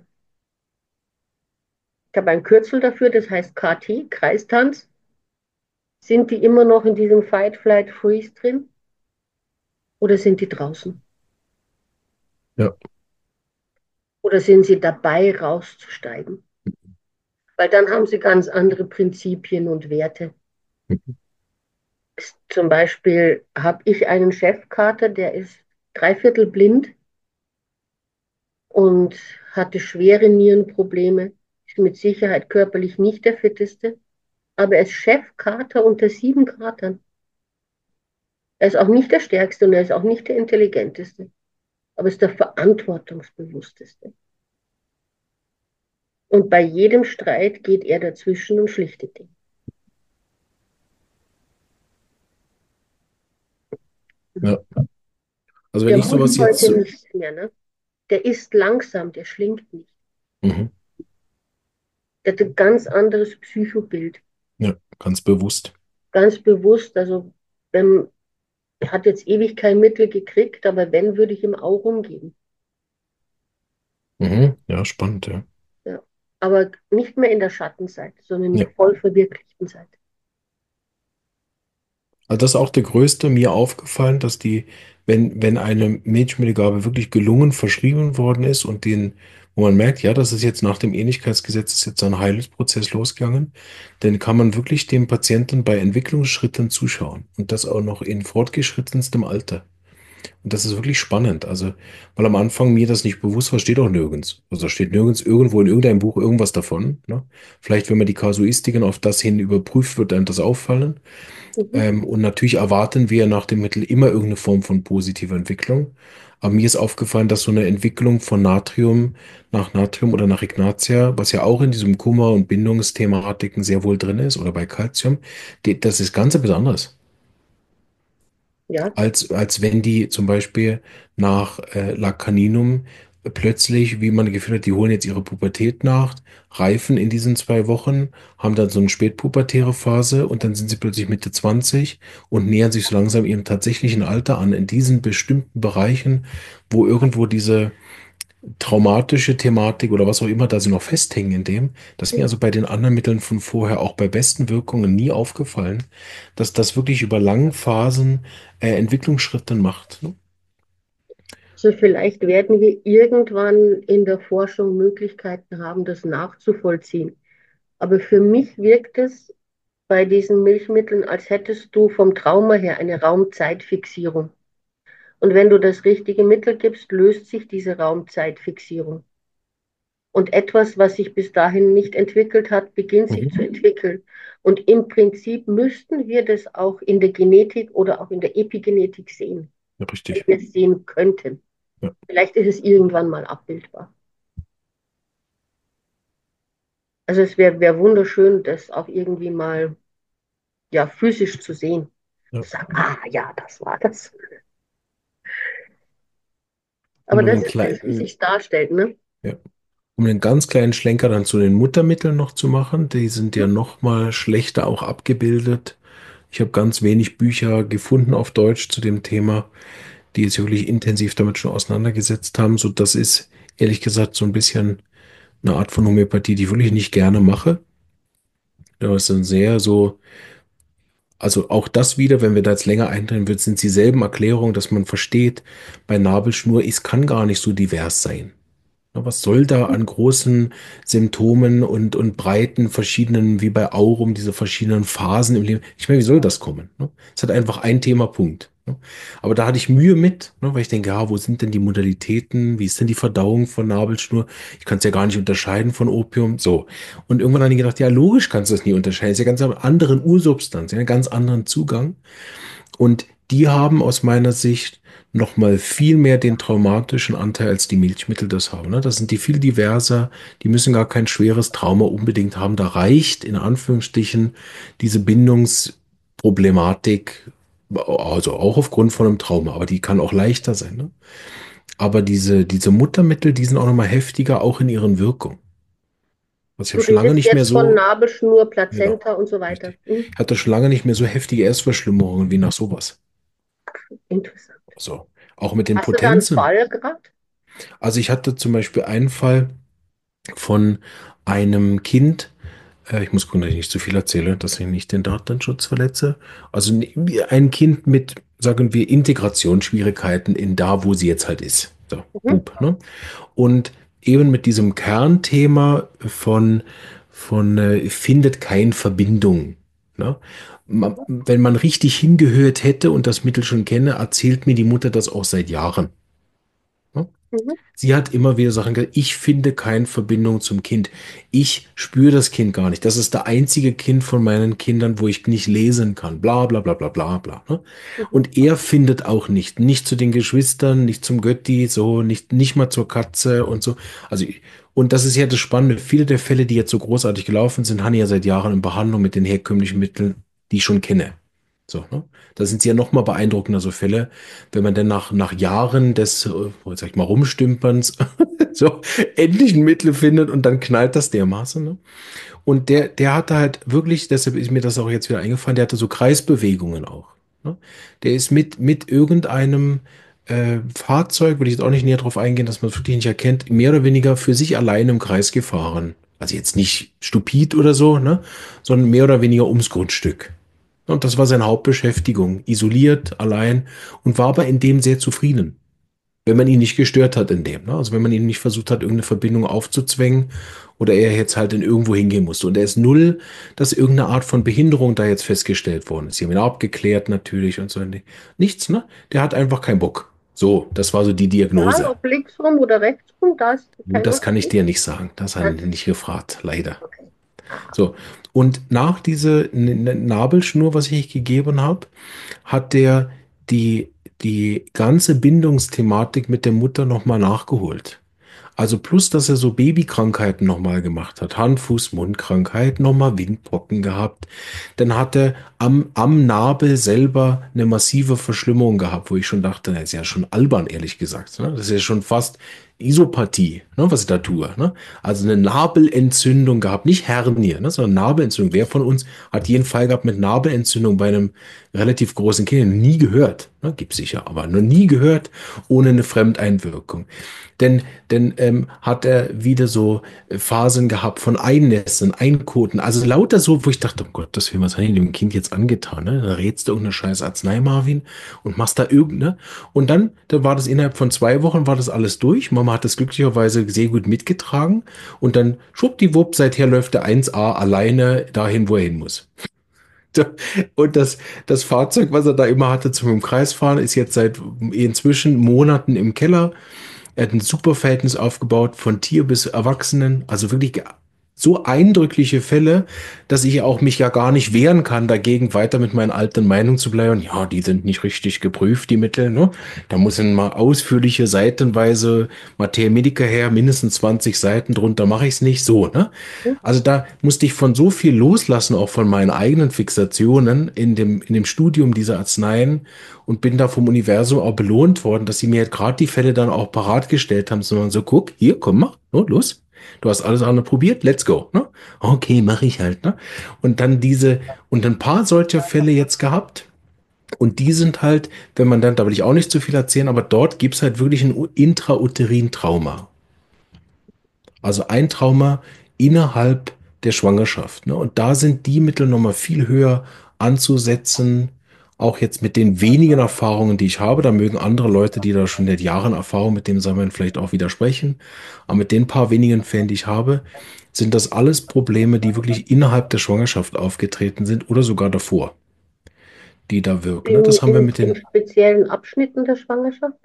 B: Ich habe ein Kürzel dafür, das heißt K T, Kreistanz. Sind die immer noch in diesem Fight, Flight, Freeze drin oder sind die draußen?
A: Ja.
B: Oder sind sie dabei, rauszusteigen? Weil dann haben sie ganz andere Prinzipien und Werte.
A: Mhm.
B: Zum Beispiel habe ich einen Chefkater, der ist dreiviertel blind und hatte schwere Nierenprobleme, ist mit Sicherheit körperlich nicht der fitteste, aber er ist Chefkater unter sieben Katern. Er ist auch nicht der stärkste und er ist auch nicht der intelligenteste, aber ist der verantwortungsbewussteste. Und bei jedem Streit geht er dazwischen und schlichtet ihn.
A: Ja. Also wenn
B: Der
A: ich
B: muss
A: sowas jetzt
B: heute
A: so,
B: nichts mehr, ne? Der ist langsam, der schlingt nicht.
A: mhm.
B: Der hat ein ganz anderes Psychobild.
A: Ja, ganz bewusst.
B: Ganz bewusst, also wenn, er hat jetzt ewig kein Mittel gekriegt, aber wenn, würde ich ihm auch umgeben.
A: Mhm. Ja, spannend, ja.
B: Ja. Aber nicht mehr in der Schattenseite, sondern in
A: Ja.
B: der voll verwirklichten Seite.
A: Also das ist auch der größte mir aufgefallen, dass die, wenn, wenn eine Milchmittelgabe wirklich gelungen verschrieben worden ist und den, wo man merkt, ja, das ist jetzt nach dem Ähnlichkeitsgesetz ist jetzt ein Heilungsprozess losgegangen, dann kann man wirklich dem Patienten bei Entwicklungsschritten zuschauen und das auch noch in fortgeschrittenstem Alter. Und das ist wirklich spannend. Also, weil am Anfang mir das nicht bewusst war, steht auch nirgends. Also da steht nirgends irgendwo in irgendeinem Buch irgendwas davon. Ne? Vielleicht, wenn man die Kasuistiken auf das hin überprüft, wird einem das auffallen.
B: Mhm.
A: Ähm, und natürlich erwarten wir nach dem Mittel immer irgendeine Form von positiver Entwicklung. Aber mir ist aufgefallen, dass so eine Entwicklung von Natrium nach Natrium oder nach Ignatia, was ja auch in diesem Kummer- und Bindungsthematiken sehr wohl drin ist, oder bei Calcium, die, das ist ganz etwas anderes
B: Ja,
A: als, als wenn die zum Beispiel nach äh, Lacaninum plötzlich, wie man gefühlt hat, die holen jetzt ihre Pubertät nach, reifen in diesen zwei Wochen, haben dann so eine spätpubertäre Phase und dann sind sie plötzlich Mitte zwanzig und nähern sich so langsam ihrem tatsächlichen Alter an, in diesen bestimmten Bereichen, wo irgendwo diese traumatische Thematik oder was auch immer da sie noch festhängen in dem, das ist mir also bei den anderen Mitteln von vorher auch bei besten Wirkungen nie aufgefallen, dass das wirklich über langen Phasen äh, Entwicklungsschritte macht. Ne?
B: also vielleicht werden wir irgendwann in der Forschung Möglichkeiten haben, das nachzuvollziehen. Aber für mich wirkt es bei diesen Milchmitteln, als hättest du vom Trauma her eine Raumzeitfixierung. Und wenn du das richtige Mittel gibst, löst sich diese Raumzeitfixierung. Und etwas, was sich bis dahin nicht entwickelt hat, beginnt sich zu
A: Mhm.
B: entwickeln. Und im Prinzip müssten wir das auch in der Genetik oder auch in der Epigenetik sehen,
A: Ja,
B: wenn
A: richtig.
B: wir es sehen könnten.
A: Ja.
B: Vielleicht ist es irgendwann mal abbildbar. Also es wäre wär wunderschön, das auch irgendwie mal ja, physisch zu sehen.
A: Ja.
B: Sagen, ah ja, das war das.
A: Um
B: Aber
A: nur
B: das
A: einen
B: ist das, wie
A: kleinen,
B: sich darstellt, ne?
A: ja. Um einen ganz kleinen Schlenker dann zu den Muttermitteln noch zu machen, die sind ja
B: Mhm.
A: noch mal schlechter auch abgebildet. Ich habe ganz wenig Bücher gefunden auf Deutsch zu dem Thema, die sich wirklich intensiv damit schon auseinandergesetzt haben. So, das ist ehrlich gesagt so ein bisschen eine Art von Homöopathie, die ich wirklich nicht gerne mache. Das ist dann sehr so, also auch das wieder, wenn wir da jetzt länger eindringen würden, sind dieselben Erklärungen, dass man versteht, bei Nabelschnur, es kann gar nicht so divers sein. Na, was soll da an großen Symptomen und, und breiten verschiedenen, wie bei Aurum, diese verschiedenen Phasen im Leben? Ich meine, wie soll das kommen? Ne? Es hat einfach ein Thema, Punkt. Ne? Aber da hatte ich Mühe mit, ne, weil ich denke, ja, wo sind denn die Modalitäten? Wie ist denn die Verdauung von Nabelschnur? Ich kann es ja gar nicht unterscheiden von Opium. So. Und irgendwann habe ich gedacht, ja, logisch kannst du das nie unterscheiden. Es ist ja ganz eine anderen Ursubstanz, ja, einen ganz anderen Zugang. Und die haben aus meiner Sicht noch mal viel mehr den traumatischen Anteil, als die Milchmittel das haben. Ne? Das sind die viel diverser, die müssen gar kein schweres Trauma unbedingt haben. Da reicht in Anführungsstrichen diese Bindungsproblematik, also auch aufgrund von einem Trauma, aber die kann auch leichter sein. Ne? Aber diese, diese Muttermittel, die sind auch noch mal heftiger, auch in ihren Wirkungen. Was ich
B: Du
A: habe schon lange
B: redest
A: nicht mehr
B: jetzt von
A: so,
B: Nabelschnur,
A: genau,
B: Plazenta und so weiter.
A: richtig.
B: Hm?
A: Ich hatte schon lange nicht mehr so heftige Erstverschlimmerungen wie nach sowas.
B: Interessant.
A: So, auch mit den
B: Hast du da einen
A: Potenzen.
B: Fall gerade?
A: Also ich hatte zum Beispiel einen Fall von einem Kind, äh, ich muss gucken, dass ich nicht zu viel erzähle, dass ich nicht den Datenschutz verletze. Also ein Kind mit, sagen wir, Integrationsschwierigkeiten in da, wo sie jetzt halt ist. So,
B: Mhm.
A: Bub, ne? Und eben mit diesem Kernthema von, von äh, findet keine Verbindung. Ne? Ma-
B: Mhm.
A: Wenn man richtig hingehört hätte und das Mittel schon kenne, erzählt mir die Mutter das auch seit Jahren. Ne?
B: Mhm.
A: Sie hat immer wieder Sachen gesagt, ich finde keine Verbindung zum Kind. Ich spüre das Kind gar nicht. Das ist der einzige Kind von meinen Kindern, wo ich nicht lesen kann. Bla bla bla bla bla bla. Ne?
B: Mhm.
A: Und er findet auch nicht. Nicht zu den Geschwistern, nicht zum Götti, so, nicht, nicht mal zur Katze und so. Also, und das ist ja das Spannende. Viele der Fälle, die jetzt so großartig gelaufen sind, haben ja seit Jahren in Behandlung mit den herkömmlichen Mitteln, die ich schon kenne. So, ne? Da sind sie ja noch mal beeindruckender, so Fälle, wenn man dann nach, nach Jahren des, äh, sag ich mal, Rumstümperns so endlich ein Mittel findet und dann knallt das dermaßen. Ne? Und der, der hatte halt wirklich, deshalb ist mir das auch jetzt wieder eingefallen, der hatte so Kreisbewegungen auch. Ne? Der ist mit, mit irgendeinem äh, Fahrzeug, will ich jetzt auch nicht näher drauf eingehen, dass man es wirklich nicht erkennt, mehr oder weniger für sich allein im Kreis gefahren. Also jetzt nicht stupid oder so, ne? Sondern mehr oder weniger ums Grundstück. Und das war seine Hauptbeschäftigung. Isoliert, allein und war aber in dem sehr zufrieden. Wenn man ihn nicht gestört hat in dem. Ne? Also wenn man ihn nicht versucht hat, irgendeine Verbindung aufzuzwängen oder er jetzt halt in irgendwo hingehen musste. Und er ist null, dass irgendeine Art von Behinderung da jetzt festgestellt worden ist. Sie haben ihn abgeklärt natürlich und so. Nichts, ne? Der hat einfach keinen Bock. So, das war so die
B: Egal,
A: Diagnose.
B: ob links rum oder rechts rum, da ist
A: Gut,
B: kein
A: das kann ich
B: Unterschied.
A: dir nicht sagen. Das hat
B: Also,
A: ihn nicht gefragt, leider.
B: okay. Ah,
A: So, und nach dieser N- N- Nabelschnur, was ich gegeben habe, hat der die, die ganze Bindungsthematik mit der Mutter nochmal nachgeholt. Also plus, dass er so Babykrankheiten nochmal gemacht hat. Hand, Fuß, Mundkrankheit, nochmal Windpocken gehabt. Dann hat er am, am Nabel selber eine massive Verschlimmerung gehabt, wo ich schon dachte, das ist ja schon albern, ehrlich gesagt. Ne? Das ist ja schon fast Isopathie, ne, was ich da tue. Ne? Also eine Nabelentzündung gehabt, nicht Hernie, ne, sondern Nabelentzündung. Wer von uns hat jeden Fall gehabt mit Nabelentzündung bei einem relativ großen Kind? Nie gehört. Ne? Gibt sicher, aber noch nie gehört ohne eine Fremdeinwirkung. Denn, denn ähm, hat er wieder so äh, Phasen gehabt von Einnässen, Einkoten. Also lauter so, wo ich dachte, um Gottes Willen, was hat ich dem Kind jetzt angetan? Ne? Da rätst du irgendeine scheiß Arznei, Marvin, und machst da irgendeine. Und dann, da war das innerhalb von zwei Wochen, war das alles durch. Mama hat das glücklicherweise sehr gut mitgetragen. Und dann, schwuppdiwupp, seither läuft der eins a alleine dahin, wo er hin muss. Und das, das Fahrzeug, was er da immer hatte zum im Kreis fahren, ist jetzt seit inzwischen Monaten im Keller. Er hat ein super Verhältnis aufgebaut von Tier bis Erwachsenen. Also wirklich ge- so eindrückliche Fälle, dass ich auch mich ja gar nicht wehren kann, dagegen weiter mit meinen alten Meinungen zu bleiben. Ja, die sind nicht richtig geprüft, die Mittel, ne? Da muss dann mal ausführliche, seitenweise Materia Medica her, mindestens zwanzig Seiten, drunter mache ich es nicht, so, ne?
B: Hm?
A: Also da musste ich von so viel loslassen, auch von meinen eigenen Fixationen in dem, in dem Studium dieser Arzneien und bin da vom Universum auch belohnt worden, dass sie mir gerade die Fälle dann auch parat gestellt haben, sondern so, guck, hier, komm mal, so, los. Du hast alles andere probiert, let's go, ne? Okay, mache ich halt, ne? Und dann diese, und ein paar solcher Fälle jetzt gehabt. Und die sind halt, wenn man dann, da will ich auch nicht zu viel erzählen, aber dort gibt's halt wirklich ein Intrauterin-Trauma. Also ein Trauma innerhalb der Schwangerschaft. Ne? Und da sind die Mittel nochmal viel höher anzusetzen. Auch jetzt mit den wenigen Erfahrungen, die ich habe, da mögen andere Leute, die da schon seit Jahren Erfahrung mit dem sammeln, vielleicht auch widersprechen. Aber mit den paar wenigen Fällen, die ich habe, sind das alles Probleme, die wirklich innerhalb der Schwangerschaft aufgetreten sind oder sogar davor, die da wirken. Ne?
B: In,
A: Das haben wir
B: in,
A: mit
B: in
A: den
B: speziellen Abschnitten der Schwangerschaft?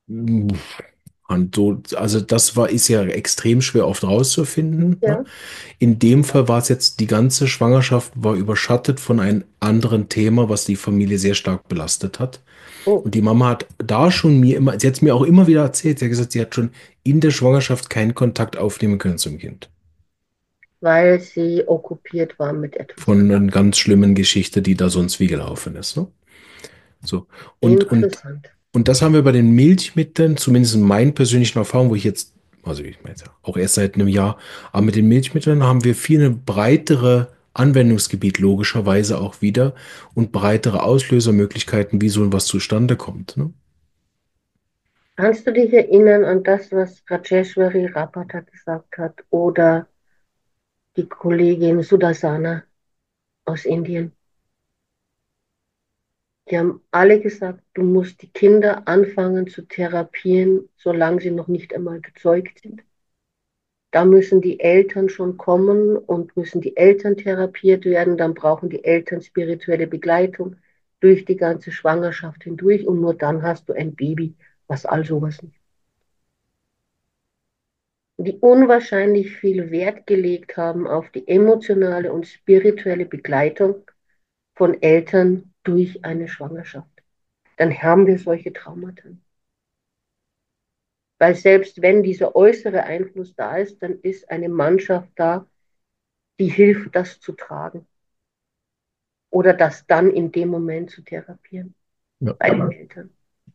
A: und so, also das war, ist ja extrem schwer oft rauszufinden. Ne?
B: Ja.
A: In dem Fall war es jetzt, die ganze Schwangerschaft war überschattet von einem anderen Thema, was die Familie sehr stark belastet hat.
B: Oh,
A: Und die Mama hat da schon mir immer, sie hat es mir auch immer wieder erzählt, sie hat gesagt, sie hat schon in der Schwangerschaft keinen Kontakt aufnehmen können zum Kind.
B: weil sie okkupiert war mit etwas
A: Von
B: anderem.
A: einer ganz schlimmen Geschichte, die da sonst wie gelaufen ist. Ne? So. Und, und
B: Interessant.
A: Und das haben wir bei den Milchmitteln, zumindest in meinen persönlichen Erfahrungen, wo ich jetzt, also ich meine ja auch erst seit einem Jahr, aber mit den Milchmitteln haben wir viel eine breitere Anwendungsgebiet logischerweise auch wieder und breitere Auslösermöglichkeiten, wie so was zustande kommt. Ne?
B: Kannst du dich erinnern an das, was Rajeshwari Rapata gesagt hat oder die Kollegin Sudasana aus Indien? Die haben alle gesagt, du musst die Kinder anfangen zu therapieren, solange sie noch nicht einmal gezeugt sind. Da müssen die Eltern schon kommen und müssen die Eltern therapiert werden. Dann brauchen die Eltern spirituelle Begleitung durch die ganze Schwangerschaft hindurch und nur dann hast du ein Baby, was all sowas nicht. Die unwahrscheinlich viel Wert gelegt haben auf die emotionale und spirituelle Begleitung von Eltern durch eine Schwangerschaft. Dann haben wir solche Traumata. Weil selbst wenn dieser äußere Einfluss da ist, dann ist eine Mannschaft da, die hilft, das zu tragen oder das dann in dem Moment zu therapieren
A: Ja.
B: bei den Eltern.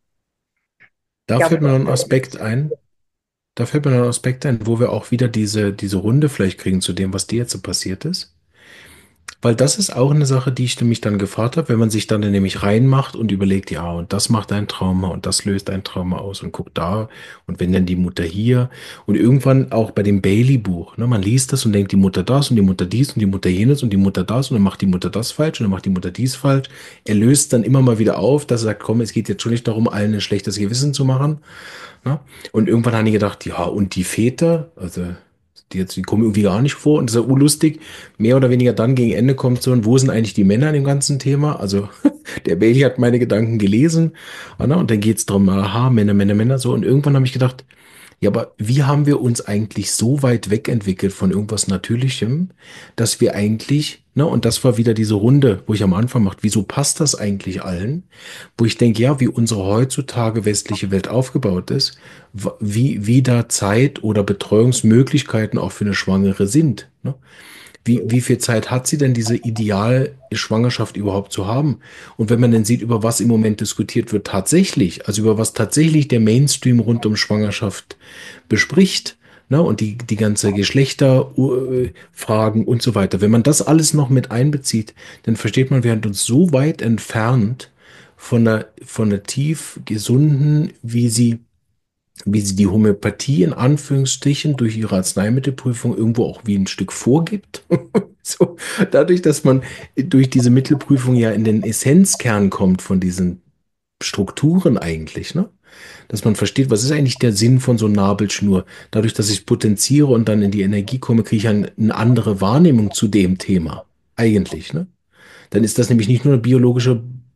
A: Da
B: Ja,
A: fällt mir noch ein Aspekt ein, da fällt mir noch ein Aspekt ein, wo wir auch wieder diese, diese Runde vielleicht kriegen zu dem, was dir jetzt so passiert ist. Weil das ist auch eine Sache, die ich mich dann gefragt habe, wenn man sich dann nämlich reinmacht und überlegt, ja, und das macht ein Trauma und das löst ein Trauma aus und guckt da und wenn dann die Mutter hier und irgendwann auch bei dem Bailey-Buch, ne, man liest das und denkt, die Mutter das und die Mutter dies und die Mutter jenes und die Mutter das und dann macht die Mutter das falsch und dann macht die Mutter dies falsch. Er löst dann immer mal wieder auf, dass er sagt, komm, es geht jetzt schon nicht darum, allen ein schlechtes Gewissen zu machen. Ne? Und irgendwann haben die gedacht, ja, und die Väter, also die jetzt, die kommen irgendwie gar nicht vor und das ist ja urlustig. Mehr oder weniger dann gegen Ende kommt so, und wo sind eigentlich die Männer in dem ganzen Thema? Also der Bailey hat meine Gedanken gelesen, ne? Und dann geht's drum, aha, Männer, Männer, Männer, so. Und irgendwann habe ich gedacht, ja, aber wie haben wir uns eigentlich so weit wegentwickelt von irgendwas Natürlichem, dass wir eigentlich, ne, und das war wieder diese Runde, wo ich am Anfang machte, wieso passt das eigentlich allen? Wo ich denke, ja, wie unsere heutzutage westliche Welt aufgebaut ist, w- wie, wie da Zeit oder Betreuungsmöglichkeiten auch für eine Schwangere sind, ne? Wie, wie viel Zeit hat sie denn, diese Idealschwangerschaft überhaupt zu haben? Und wenn man dann sieht, über was im Moment diskutiert wird, tatsächlich, also über was tatsächlich der Mainstream rund um Schwangerschaft bespricht, ne, und die, die ganze Geschlechterfragen und so weiter, wenn man das alles noch mit einbezieht, dann versteht man, wir sind uns so weit entfernt von einer, von einer tief gesunden, wie sie wie sie die Homöopathie in Anführungsstrichen durch ihre Arzneimittelprüfung irgendwo auch wie ein Stück vorgibt. So, dadurch, dass man durch diese Mittelprüfung ja in den Essenzkern kommt von diesen Strukturen eigentlich, ne? Dass man versteht, was ist eigentlich der Sinn von so einer Nabelschnur? Dadurch, dass ich potenziere und dann in die Energie komme, kriege ich eine, eine andere Wahrnehmung zu dem Thema. Eigentlich, ne? Dann ist das nämlich nicht nur eine biologische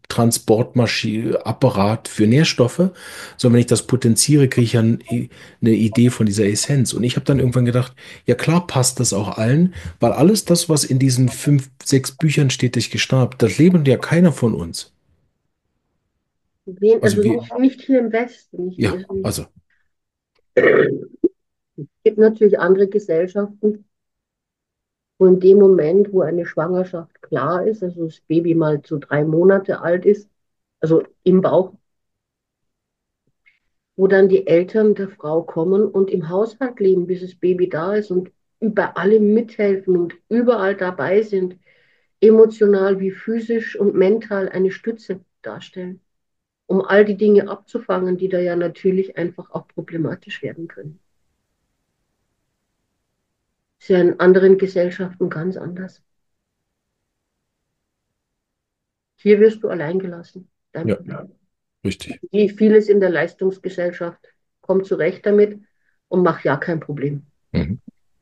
A: Transportmaschine-Apparat für Nährstoffe, sondern wenn ich das potenziere, kriege ich ja ein, eine Idee von dieser Essenz. Und ich habe dann irgendwann gedacht, ja klar passt das auch allen, weil alles das, was in diesen fünf, sechs Büchern steht, das ich gestartet habe, das lebt ja keiner von uns.
B: Wen,
A: Also
B: also
A: wie,
B: nicht, nicht hier im Westen. Nicht,
A: ja,
B: es
A: also,
B: gibt natürlich andere Gesellschaften, wo in dem Moment, wo eine Schwangerschaft klar ist, also das Baby mal zu drei Monate alt ist, also im Bauch, wo dann die Eltern der Frau kommen und im Haushalt leben, bis das Baby da ist und über alle mithelfen und überall dabei sind, emotional wie physisch und mental eine Stütze darstellen, um all die Dinge abzufangen, die da ja natürlich einfach auch problematisch werden können. Ist ja in anderen Gesellschaften ganz anders. Hier wirst du allein gelassen. Dein
A: ja,
B: Problem.
A: richtig.
B: Wie vieles in der Leistungsgesellschaft, komm zurecht damit und mach ja kein Problem.
A: Mhm.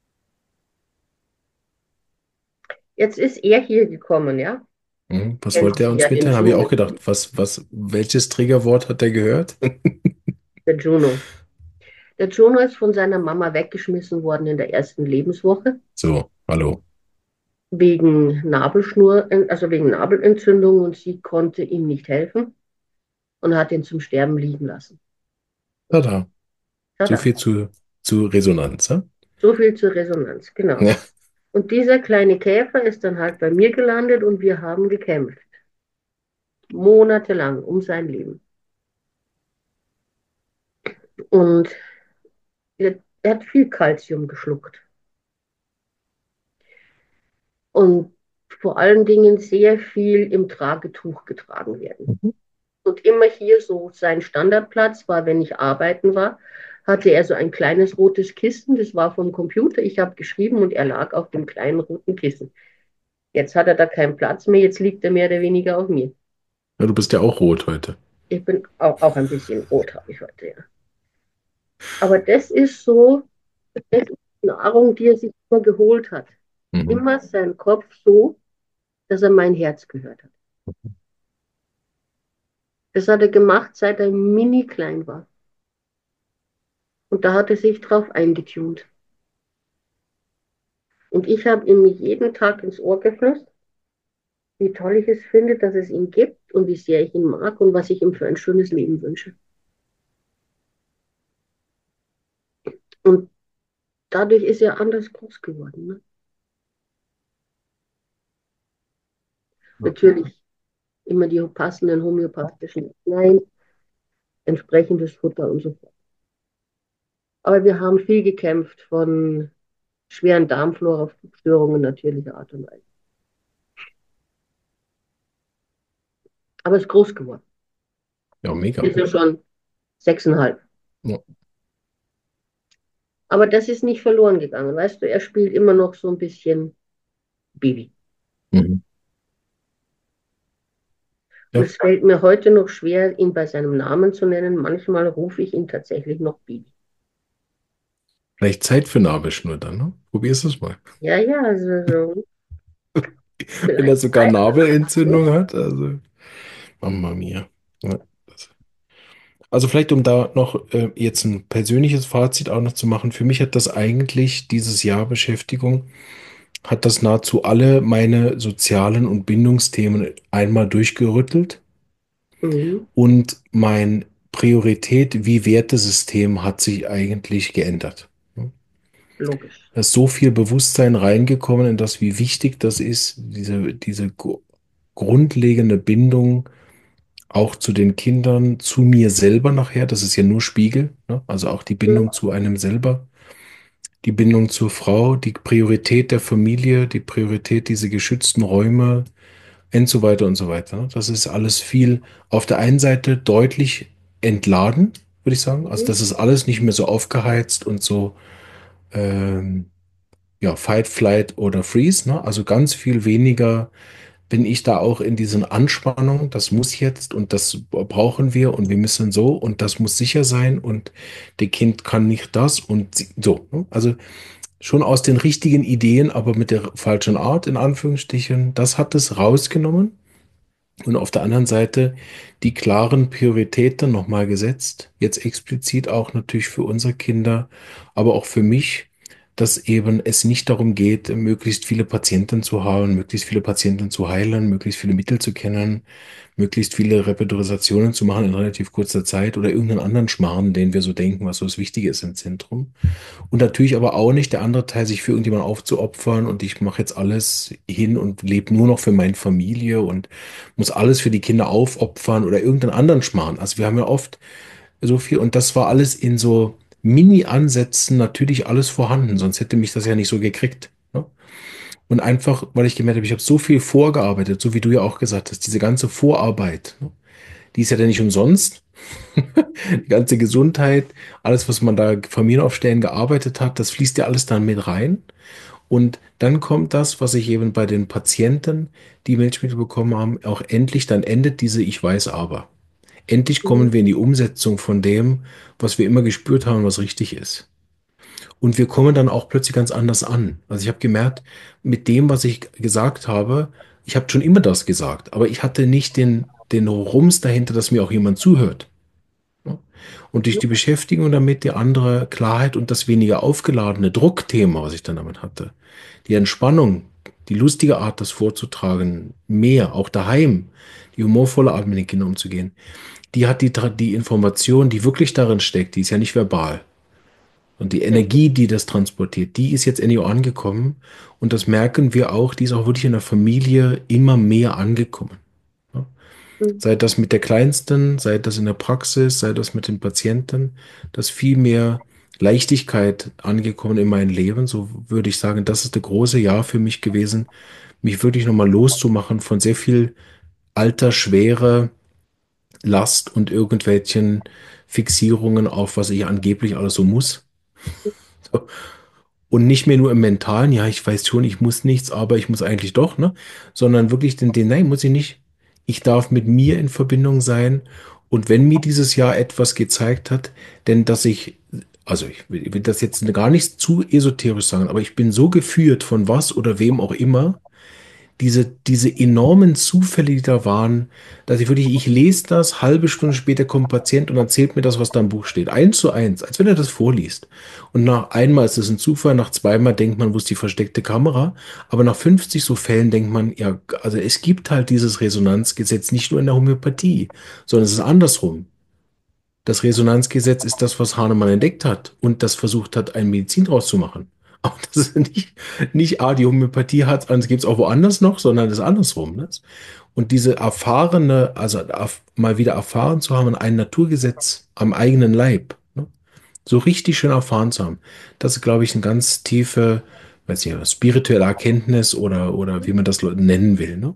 B: Jetzt ist er hier gekommen, ja?
A: Mhm. Was wollte
B: Kennst
A: er
B: du
A: uns
B: ja den
A: mitteilen? Habe ich auch
B: Juno.
A: gedacht, was, was, welches Triggerwort hat er gehört?
B: Der Juno. Der Juno ist von seiner Mama weggeschmissen worden in der ersten Lebenswoche
A: So, hallo.
B: wegen Nabelschnur, also wegen Nabelentzündung und sie konnte ihm nicht helfen und hat ihn zum Sterben liegen lassen.
A: Tada. So
B: Tada.
A: viel zu, zu Resonanz, ja?
B: So viel zur Resonanz, genau.
A: Ja.
B: Und dieser kleine Käfer ist dann halt bei mir gelandet und wir haben gekämpft. Monatelang um sein Leben. Und er, er hat viel Kalzium geschluckt. Und vor allen Dingen sehr viel im Tragetuch getragen werden.
A: Mhm.
B: Und immer hier so sein Standardplatz war, wenn ich arbeiten war, hatte er so ein kleines rotes Kissen, das war vom Computer. Ich habe geschrieben und er lag auf dem kleinen roten Kissen. Jetzt hat er da keinen Platz mehr, jetzt liegt er mehr oder weniger auf mir.
A: Ja, du bist ja auch rot heute.
B: Ich bin auch, auch ein bisschen rot, habe ich heute, ja. Aber das ist so, das ist Nahrung, die er sich immer geholt hat.
A: Mhm.
B: Immer sein Kopf so, dass er mein Herz gehört hat. Das hat er gemacht, seit er mini klein war. Und da hat er sich drauf eingetunt. Und ich habe ihm jeden Tag ins Ohr geflüstert, wie toll ich es finde, dass es ihn gibt und wie sehr ich ihn mag und was ich ihm für ein schönes Leben wünsche. Und dadurch ist er anders groß geworden. Ne? Natürlich immer die passenden homöopathischen Nein, entsprechendes Futter und so fort. Aber wir haben viel gekämpft von schweren Darmflora-Störungen natürlicher Art und Weise. Aber ist groß geworden.
A: Ja, mega.
B: Ist ja schon sechseinhalb.
A: Ja.
B: Aber das ist nicht verloren gegangen. Weißt du, er spielt immer noch so ein bisschen Baby.
A: Mhm.
B: Und
A: Ja,
B: es fällt mir heute noch schwer, ihn bei seinem Namen zu nennen. Manchmal rufe ich ihn tatsächlich noch Baby.
A: vielleicht Zeit für Nabelschnur dann, ne? Probier's es mal.
B: Ja, ja, also so,
A: Wenn er
B: vielleicht
A: sogar
B: Zeit.
A: Nabelentzündung hat, also, Mamma mia. Ja, das- also vielleicht, um da noch äh, jetzt ein persönliches Fazit auch noch zu machen. Für mich hat das eigentlich dieses Jahr Beschäftigung, hat das nahezu alle meine sozialen und Bindungsthemen einmal durchgerüttelt
B: Mhm,
A: und mein Priorität wie Wertesystem hat sich eigentlich geändert.
B: logisch.
A: Da ist so viel Bewusstsein reingekommen in das, wie wichtig das ist, diese, diese gru- grundlegende Bindung auch zu den Kindern, zu mir selber nachher. Das ist ja nur Spiegel, ne? Also auch die Bindung
B: Mhm,
A: zu einem selber, die Bindung zur Frau, die Priorität der Familie, die Priorität dieser geschützten Räume und so weiter und so weiter. Ne? Das ist alles viel auf der einen Seite deutlich entladen, würde ich sagen. Also
B: mhm,
A: das ist alles nicht mehr so aufgeheizt und so ähm, ja, Fight, Flight oder Freeze, ne? Also ganz viel weniger bin ich da auch in diesen Anspannungen, das muss jetzt und das brauchen wir und wir müssen so und das muss sicher sein und der Kind kann nicht das und sie- so. Ne? Also schon aus den richtigen Ideen, aber mit der falschen Art, in Anführungsstrichen, das hat es rausgenommen Und auf der anderen Seite die klaren Prioritäten nochmal gesetzt, jetzt explizit auch natürlich für unsere Kinder, aber auch für mich, dass eben es nicht darum geht, möglichst viele Patienten zu haben, möglichst viele Patienten zu heilen, möglichst viele Mittel zu kennen, möglichst viele Repetitisationen zu machen in relativ kurzer Zeit oder irgendeinen anderen Schmarrn, den wir so denken, was so das Wichtige ist im Zentrum. Und natürlich aber auch nicht der andere Teil, sich für irgendjemanden aufzuopfern und ich mache jetzt alles hin und lebe nur noch für meine Familie und muss alles für die Kinder aufopfern oder irgendeinen anderen Schmarrn. Also wir haben ja oft so viel und das war alles in so Mini-Ansätzen natürlich alles vorhanden, sonst hätte mich das ja nicht so gekriegt. Ne? Und einfach, weil ich gemerkt habe, ich habe so viel vorgearbeitet, so wie du ja auch gesagt hast, diese ganze Vorarbeit, ne? Die ist ja dann nicht umsonst. Die ganze Gesundheit, alles, was man da Familienaufstellen gearbeitet hat, das fließt ja alles dann mit rein. Und dann kommt das, was ich eben bei den Patienten, die Milchmittel bekommen haben, auch endlich, dann endet diese Ich weiß aber. Endlich kommen
B: Mhm.
A: wir in die Umsetzung von dem, was wir immer gespürt haben, was richtig ist. Und wir kommen dann auch plötzlich ganz anders an. Also ich habe gemerkt, mit dem, was ich gesagt habe, ich habe schon immer das gesagt, aber ich hatte nicht den, den Rums dahinter, dass mir auch jemand zuhört. Ja. Und durch die Beschäftigung damit, die andere Klarheit und das weniger aufgeladene Druckthema, was ich dann damit hatte, die Entspannung, die lustige Art, das vorzutragen, mehr, auch daheim, die humorvolle Art, mit den Kindern umzugehen, die hat die, die Information, die wirklich darin steckt, die ist ja nicht verbal. Und die
B: Mhm.
A: Energie, die das transportiert, die ist jetzt endlich auch angekommen. Und das merken wir auch, die ist auch wirklich in der Familie immer mehr angekommen. Ja.
B: Mhm.
A: Sei das mit der Kleinsten, sei das in der Praxis, sei das mit den Patienten, dass viel mehr Leichtigkeit angekommen in mein Leben. So würde ich sagen, das ist das große Jahr für mich gewesen, mich wirklich nochmal loszumachen von sehr viel alter, schwerer Last und irgendwelchen Fixierungen auf, was ich angeblich alles so muss. So. Und nicht mehr nur im Mentalen, ja, ich weiß schon, ich muss nichts, aber ich muss eigentlich doch, ne? Sondern wirklich den, den, nein, muss ich nicht. Ich darf mit mir in Verbindung sein. Und wenn mir dieses Jahr etwas gezeigt hat, denn dass ich, also ich will, ich will das jetzt gar nicht zu esoterisch sagen, aber ich bin so geführt von was oder wem auch immer, diese, diese enormen Zufälle, die da waren, dass ich wirklich, ich lese das, halbe Stunde später kommt ein Patient und erzählt mir das, was da im Buch steht. Eins zu eins, als wenn er das vorliest. Und nach einmal ist es ein Zufall, nach zweimal denkt man, wo ist die versteckte Kamera? Aber nach fünfzig so Fällen denkt man, ja, also es gibt halt dieses Resonanzgesetz nicht nur in der Homöopathie, sondern es ist andersrum. Das Resonanzgesetz ist das, was Hahnemann entdeckt hat und das versucht hat, eine Medizin draus zu machen. Aber das ist nicht, nicht, ah, die Homöopathie hat, es gibt es auch woanders noch, sondern das ist andersrum. Ne? Und diese erfahrene, also erf- mal wieder erfahren zu haben, ein Naturgesetz am eigenen Leib, ne? So richtig schön erfahren zu haben, das ist, glaube ich, eine ganz tiefe, weiß nicht, spirituelle Erkenntnis oder, oder wie man das nennen will. Ne?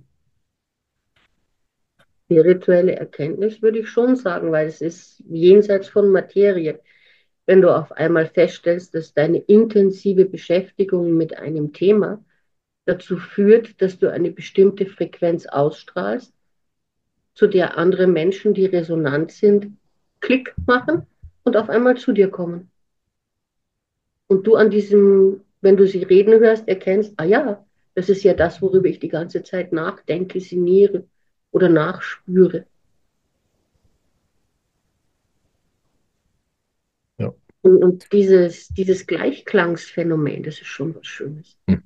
B: Spirituelle Erkenntnis würde ich schon sagen, weil es ist jenseits von Materie. Wenn du auf einmal feststellst, dass deine intensive Beschäftigung mit einem Thema dazu führt, dass du eine bestimmte Frequenz ausstrahlst, zu der andere Menschen, die resonant sind, Klick machen und auf einmal zu dir kommen. Und du an diesem, wenn du sie reden hörst, erkennst, ah ja, das ist ja das, worüber ich die ganze Zeit nachdenke, sinniere oder nachspüre.
A: Ja.
B: Und, und dieses, dieses Gleichklangsphänomen, das ist schon was Schönes.
A: Hm.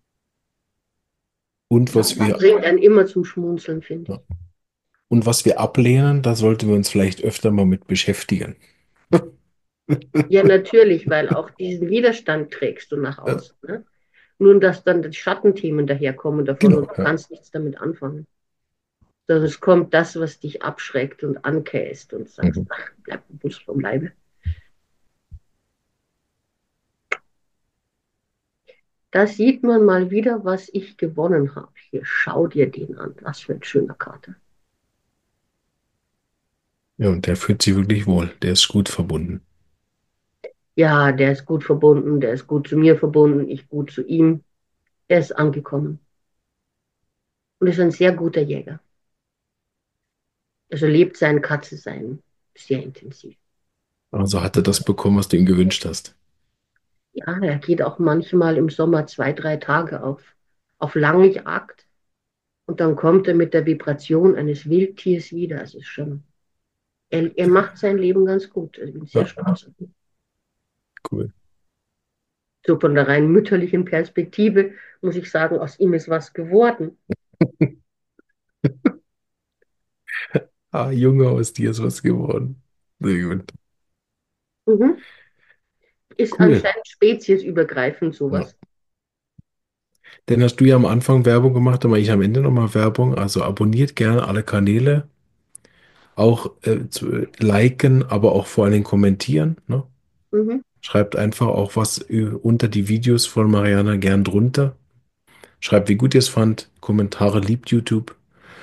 A: Und
B: Das
A: was wir,
B: bringt einen immer zum Schmunzeln, finde
A: ja.
B: ich.
A: Und was wir ablehnen, da sollten wir uns vielleicht öfter mal mit beschäftigen.
B: Ja, natürlich, weil auch diesen Widerstand trägst du nach
A: Ja,
B: außen. Ne? Nur, dass dann die Schattenthemen daherkommen davon
A: genau,
B: und du
A: ja.
B: kannst nichts damit anfangen. Sondern es kommt das, was dich abschreckt und ankäst und sagst,
A: Mhm.
B: ach, bleib bewusst vom Leibe. Da sieht man mal wieder, was ich gewonnen habe. Hier, schau dir den an. Was für ein schöner Kater.
A: Ja, und der fühlt sich wirklich wohl. Der ist gut verbunden.
B: Ja, der ist gut verbunden, der ist gut zu mir verbunden, ich gut zu ihm. Er ist angekommen und ist ein sehr guter Jäger. Also lebt sein Katze-Sein sehr intensiv.
A: Also hat er das bekommen, was du ihm gewünscht hast.
B: Ja, er geht auch manchmal im Sommer zwei, drei Tage auf, auf lange Jagd Und dann kommt er mit der Vibration eines Wildtiers wieder. Also ist schon, er, er macht sein Leben ganz gut. Also ich bin sehr
A: Ja,
B: stolz auf ihn.
A: cool.
B: So von der rein mütterlichen Perspektive muss ich sagen, aus ihm ist was geworden.
A: Ah, Junge, aus dir ist was geworden. Sehr gut.
B: Mhm. Ist
A: Cool.
B: anscheinend speziesübergreifend
A: Ja.
B: sowas.
A: Dann hast du ja am Anfang Werbung gemacht, aber ich am Ende nochmal Werbung. Also abonniert gerne alle Kanäle. Auch äh, zu liken, aber auch vor allen Dingen kommentieren. Ne?
B: Mhm.
A: Schreibt einfach auch was ü- unter die Videos von Mariana gern drunter. Schreibt, wie gut ihr es fand. Kommentare liebt YouTube.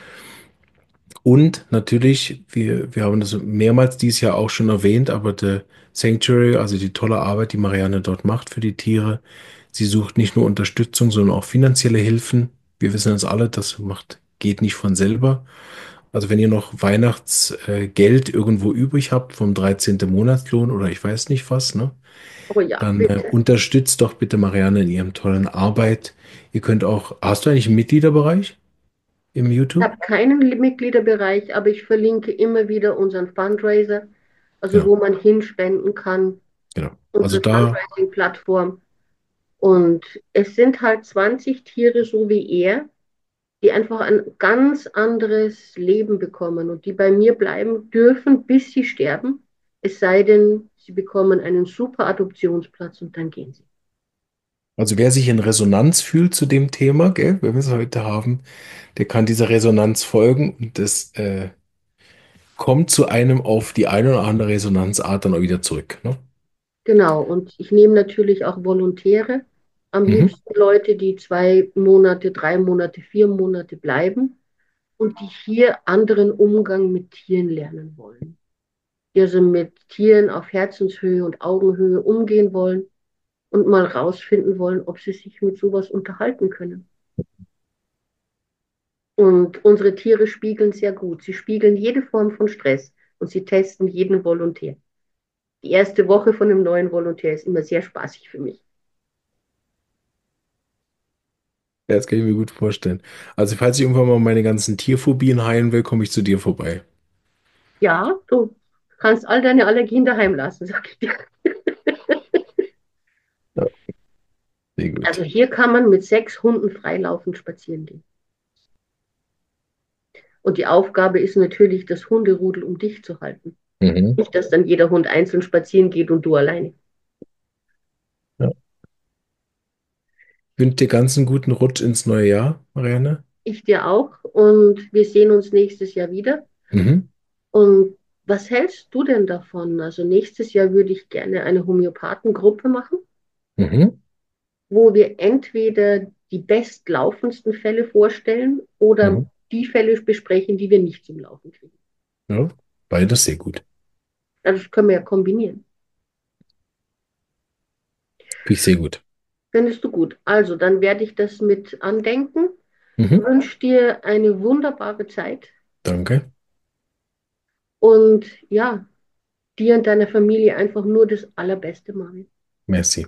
A: Und natürlich, wir, wir haben das mehrmals dieses Jahr auch schon erwähnt, aber der Sanctuary, also die tolle Arbeit, die Marianne dort macht für die Tiere, sie sucht nicht nur Unterstützung, sondern auch finanzielle Hilfen. Wir wissen das alle, das macht, geht nicht von selber. Also wenn ihr noch Weihnachtsgeld irgendwo übrig habt vom dreizehnten Monatslohn oder ich weiß nicht was, ne,
B: Oh ja,
A: dann äh,
B: bitte.
A: unterstützt doch bitte Marianne in ihrem tollen Arbeit. Ihr könnt auch, hast du eigentlich einen Mitgliederbereich im
B: Ich
A: YouTube?
B: habe keinen Mitgliederbereich, aber ich verlinke immer wieder unseren Fundraiser, also
A: Ja,
B: wo man hinspenden kann,
A: genau. Also
B: unsere
A: da.
B: Fundraising-Plattform. Und es sind halt zwanzig Tiere, so wie er, die einfach ein ganz anderes Leben bekommen und die bei mir bleiben dürfen, bis sie sterben. Es sei denn, sie bekommen einen super Adoptionsplatz und dann gehen sie.
A: Also wer sich in Resonanz fühlt zu dem Thema, gell, wenn wir es heute haben, der kann dieser Resonanz folgen und das äh, kommt zu einem auf die eine oder andere Resonanzart dann auch wieder zurück. Ne?
B: Genau, und ich nehme natürlich auch Volontäre, am
A: Mhm.
B: liebsten Leute, die zwei Monate, drei Monate, vier Monate bleiben und die hier anderen Umgang mit Tieren lernen wollen. Die also mit Tieren auf Herzenshöhe und Augenhöhe umgehen wollen und mal rausfinden wollen, ob sie sich mit sowas unterhalten können. Und unsere Tiere spiegeln sehr gut. Sie spiegeln jede Form von Stress und sie testen jeden Volontär. Die erste Woche von einem neuen Volontär ist immer sehr spaßig für mich.
A: Ja, das kann ich mir gut vorstellen. Also falls ich irgendwann mal meine ganzen Tierphobien heilen will, komme ich zu dir vorbei.
B: Ja, du kannst all deine Allergien daheim lassen, sag ich dir.
A: Ja, sehr
B: Also
A: gut.
B: hier kann man mit sechs Hunden freilaufend spazieren gehen. Und die Aufgabe ist natürlich, das Hunderudel um dich zu halten.
A: Mhm.
B: Nicht, dass dann jeder Hund einzeln spazieren geht und du alleine.
A: Ja. Ich wünsche dir ganz einen guten Rutsch ins neue Jahr, Marianne.
B: Ich dir auch. Und wir sehen uns nächstes Jahr wieder.
A: Mhm.
B: Und was hältst du denn davon? Also nächstes Jahr würde ich gerne eine Homöopathengruppe machen,
A: Mhm.
B: wo wir entweder die bestlaufendsten Fälle vorstellen oder
A: Mhm.
B: die Fälle besprechen, die wir nicht zum Laufen kriegen.
A: Ja, beides sehr gut.
B: Also das können wir ja kombinieren.
A: Finde ich sehr gut.
B: Findest du gut? Also, dann werde ich das mit andenken.
A: Mhm.
B: Wünsche dir eine wunderbare Zeit
A: Danke.
B: und ja, dir und deiner Familie einfach nur das Allerbeste, Mari.
A: Merci.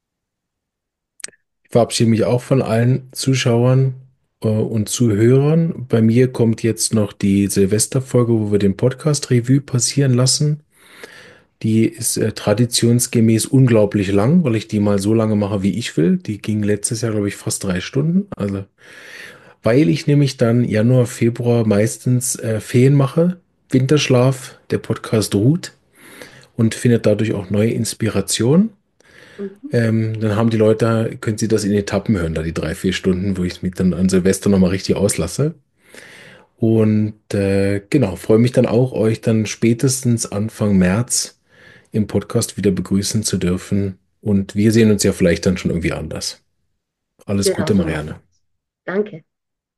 A: Ich verabschiede mich auch von allen Zuschauern äh, und Zuhörern. Bei mir kommt jetzt noch die Silvesterfolge, wo wir den Podcast Revue passieren lassen. Die ist äh, traditionsgemäß unglaublich lang, weil ich die mal so lange mache, wie ich will. Die ging letztes Jahr, glaube ich, fast drei Stunden. Also, weil ich nämlich dann Januar, Februar meistens äh, Ferien mache, Winterschlaf, der Podcast ruht und findet dadurch auch neue Inspiration.
B: Mhm.
A: Ähm, dann haben die Leute, können sie das in Etappen hören, da die drei, vier Stunden, wo ich mich dann an Silvester nochmal richtig auslasse. Und äh, genau, freue mich dann auch, euch dann spätestens Anfang März im Podcast wieder begrüßen zu dürfen. Und wir sehen uns ja vielleicht dann schon irgendwie anders. Alles Gute,
B: Genauso machen
A: Marianne.
B: wir es. Danke.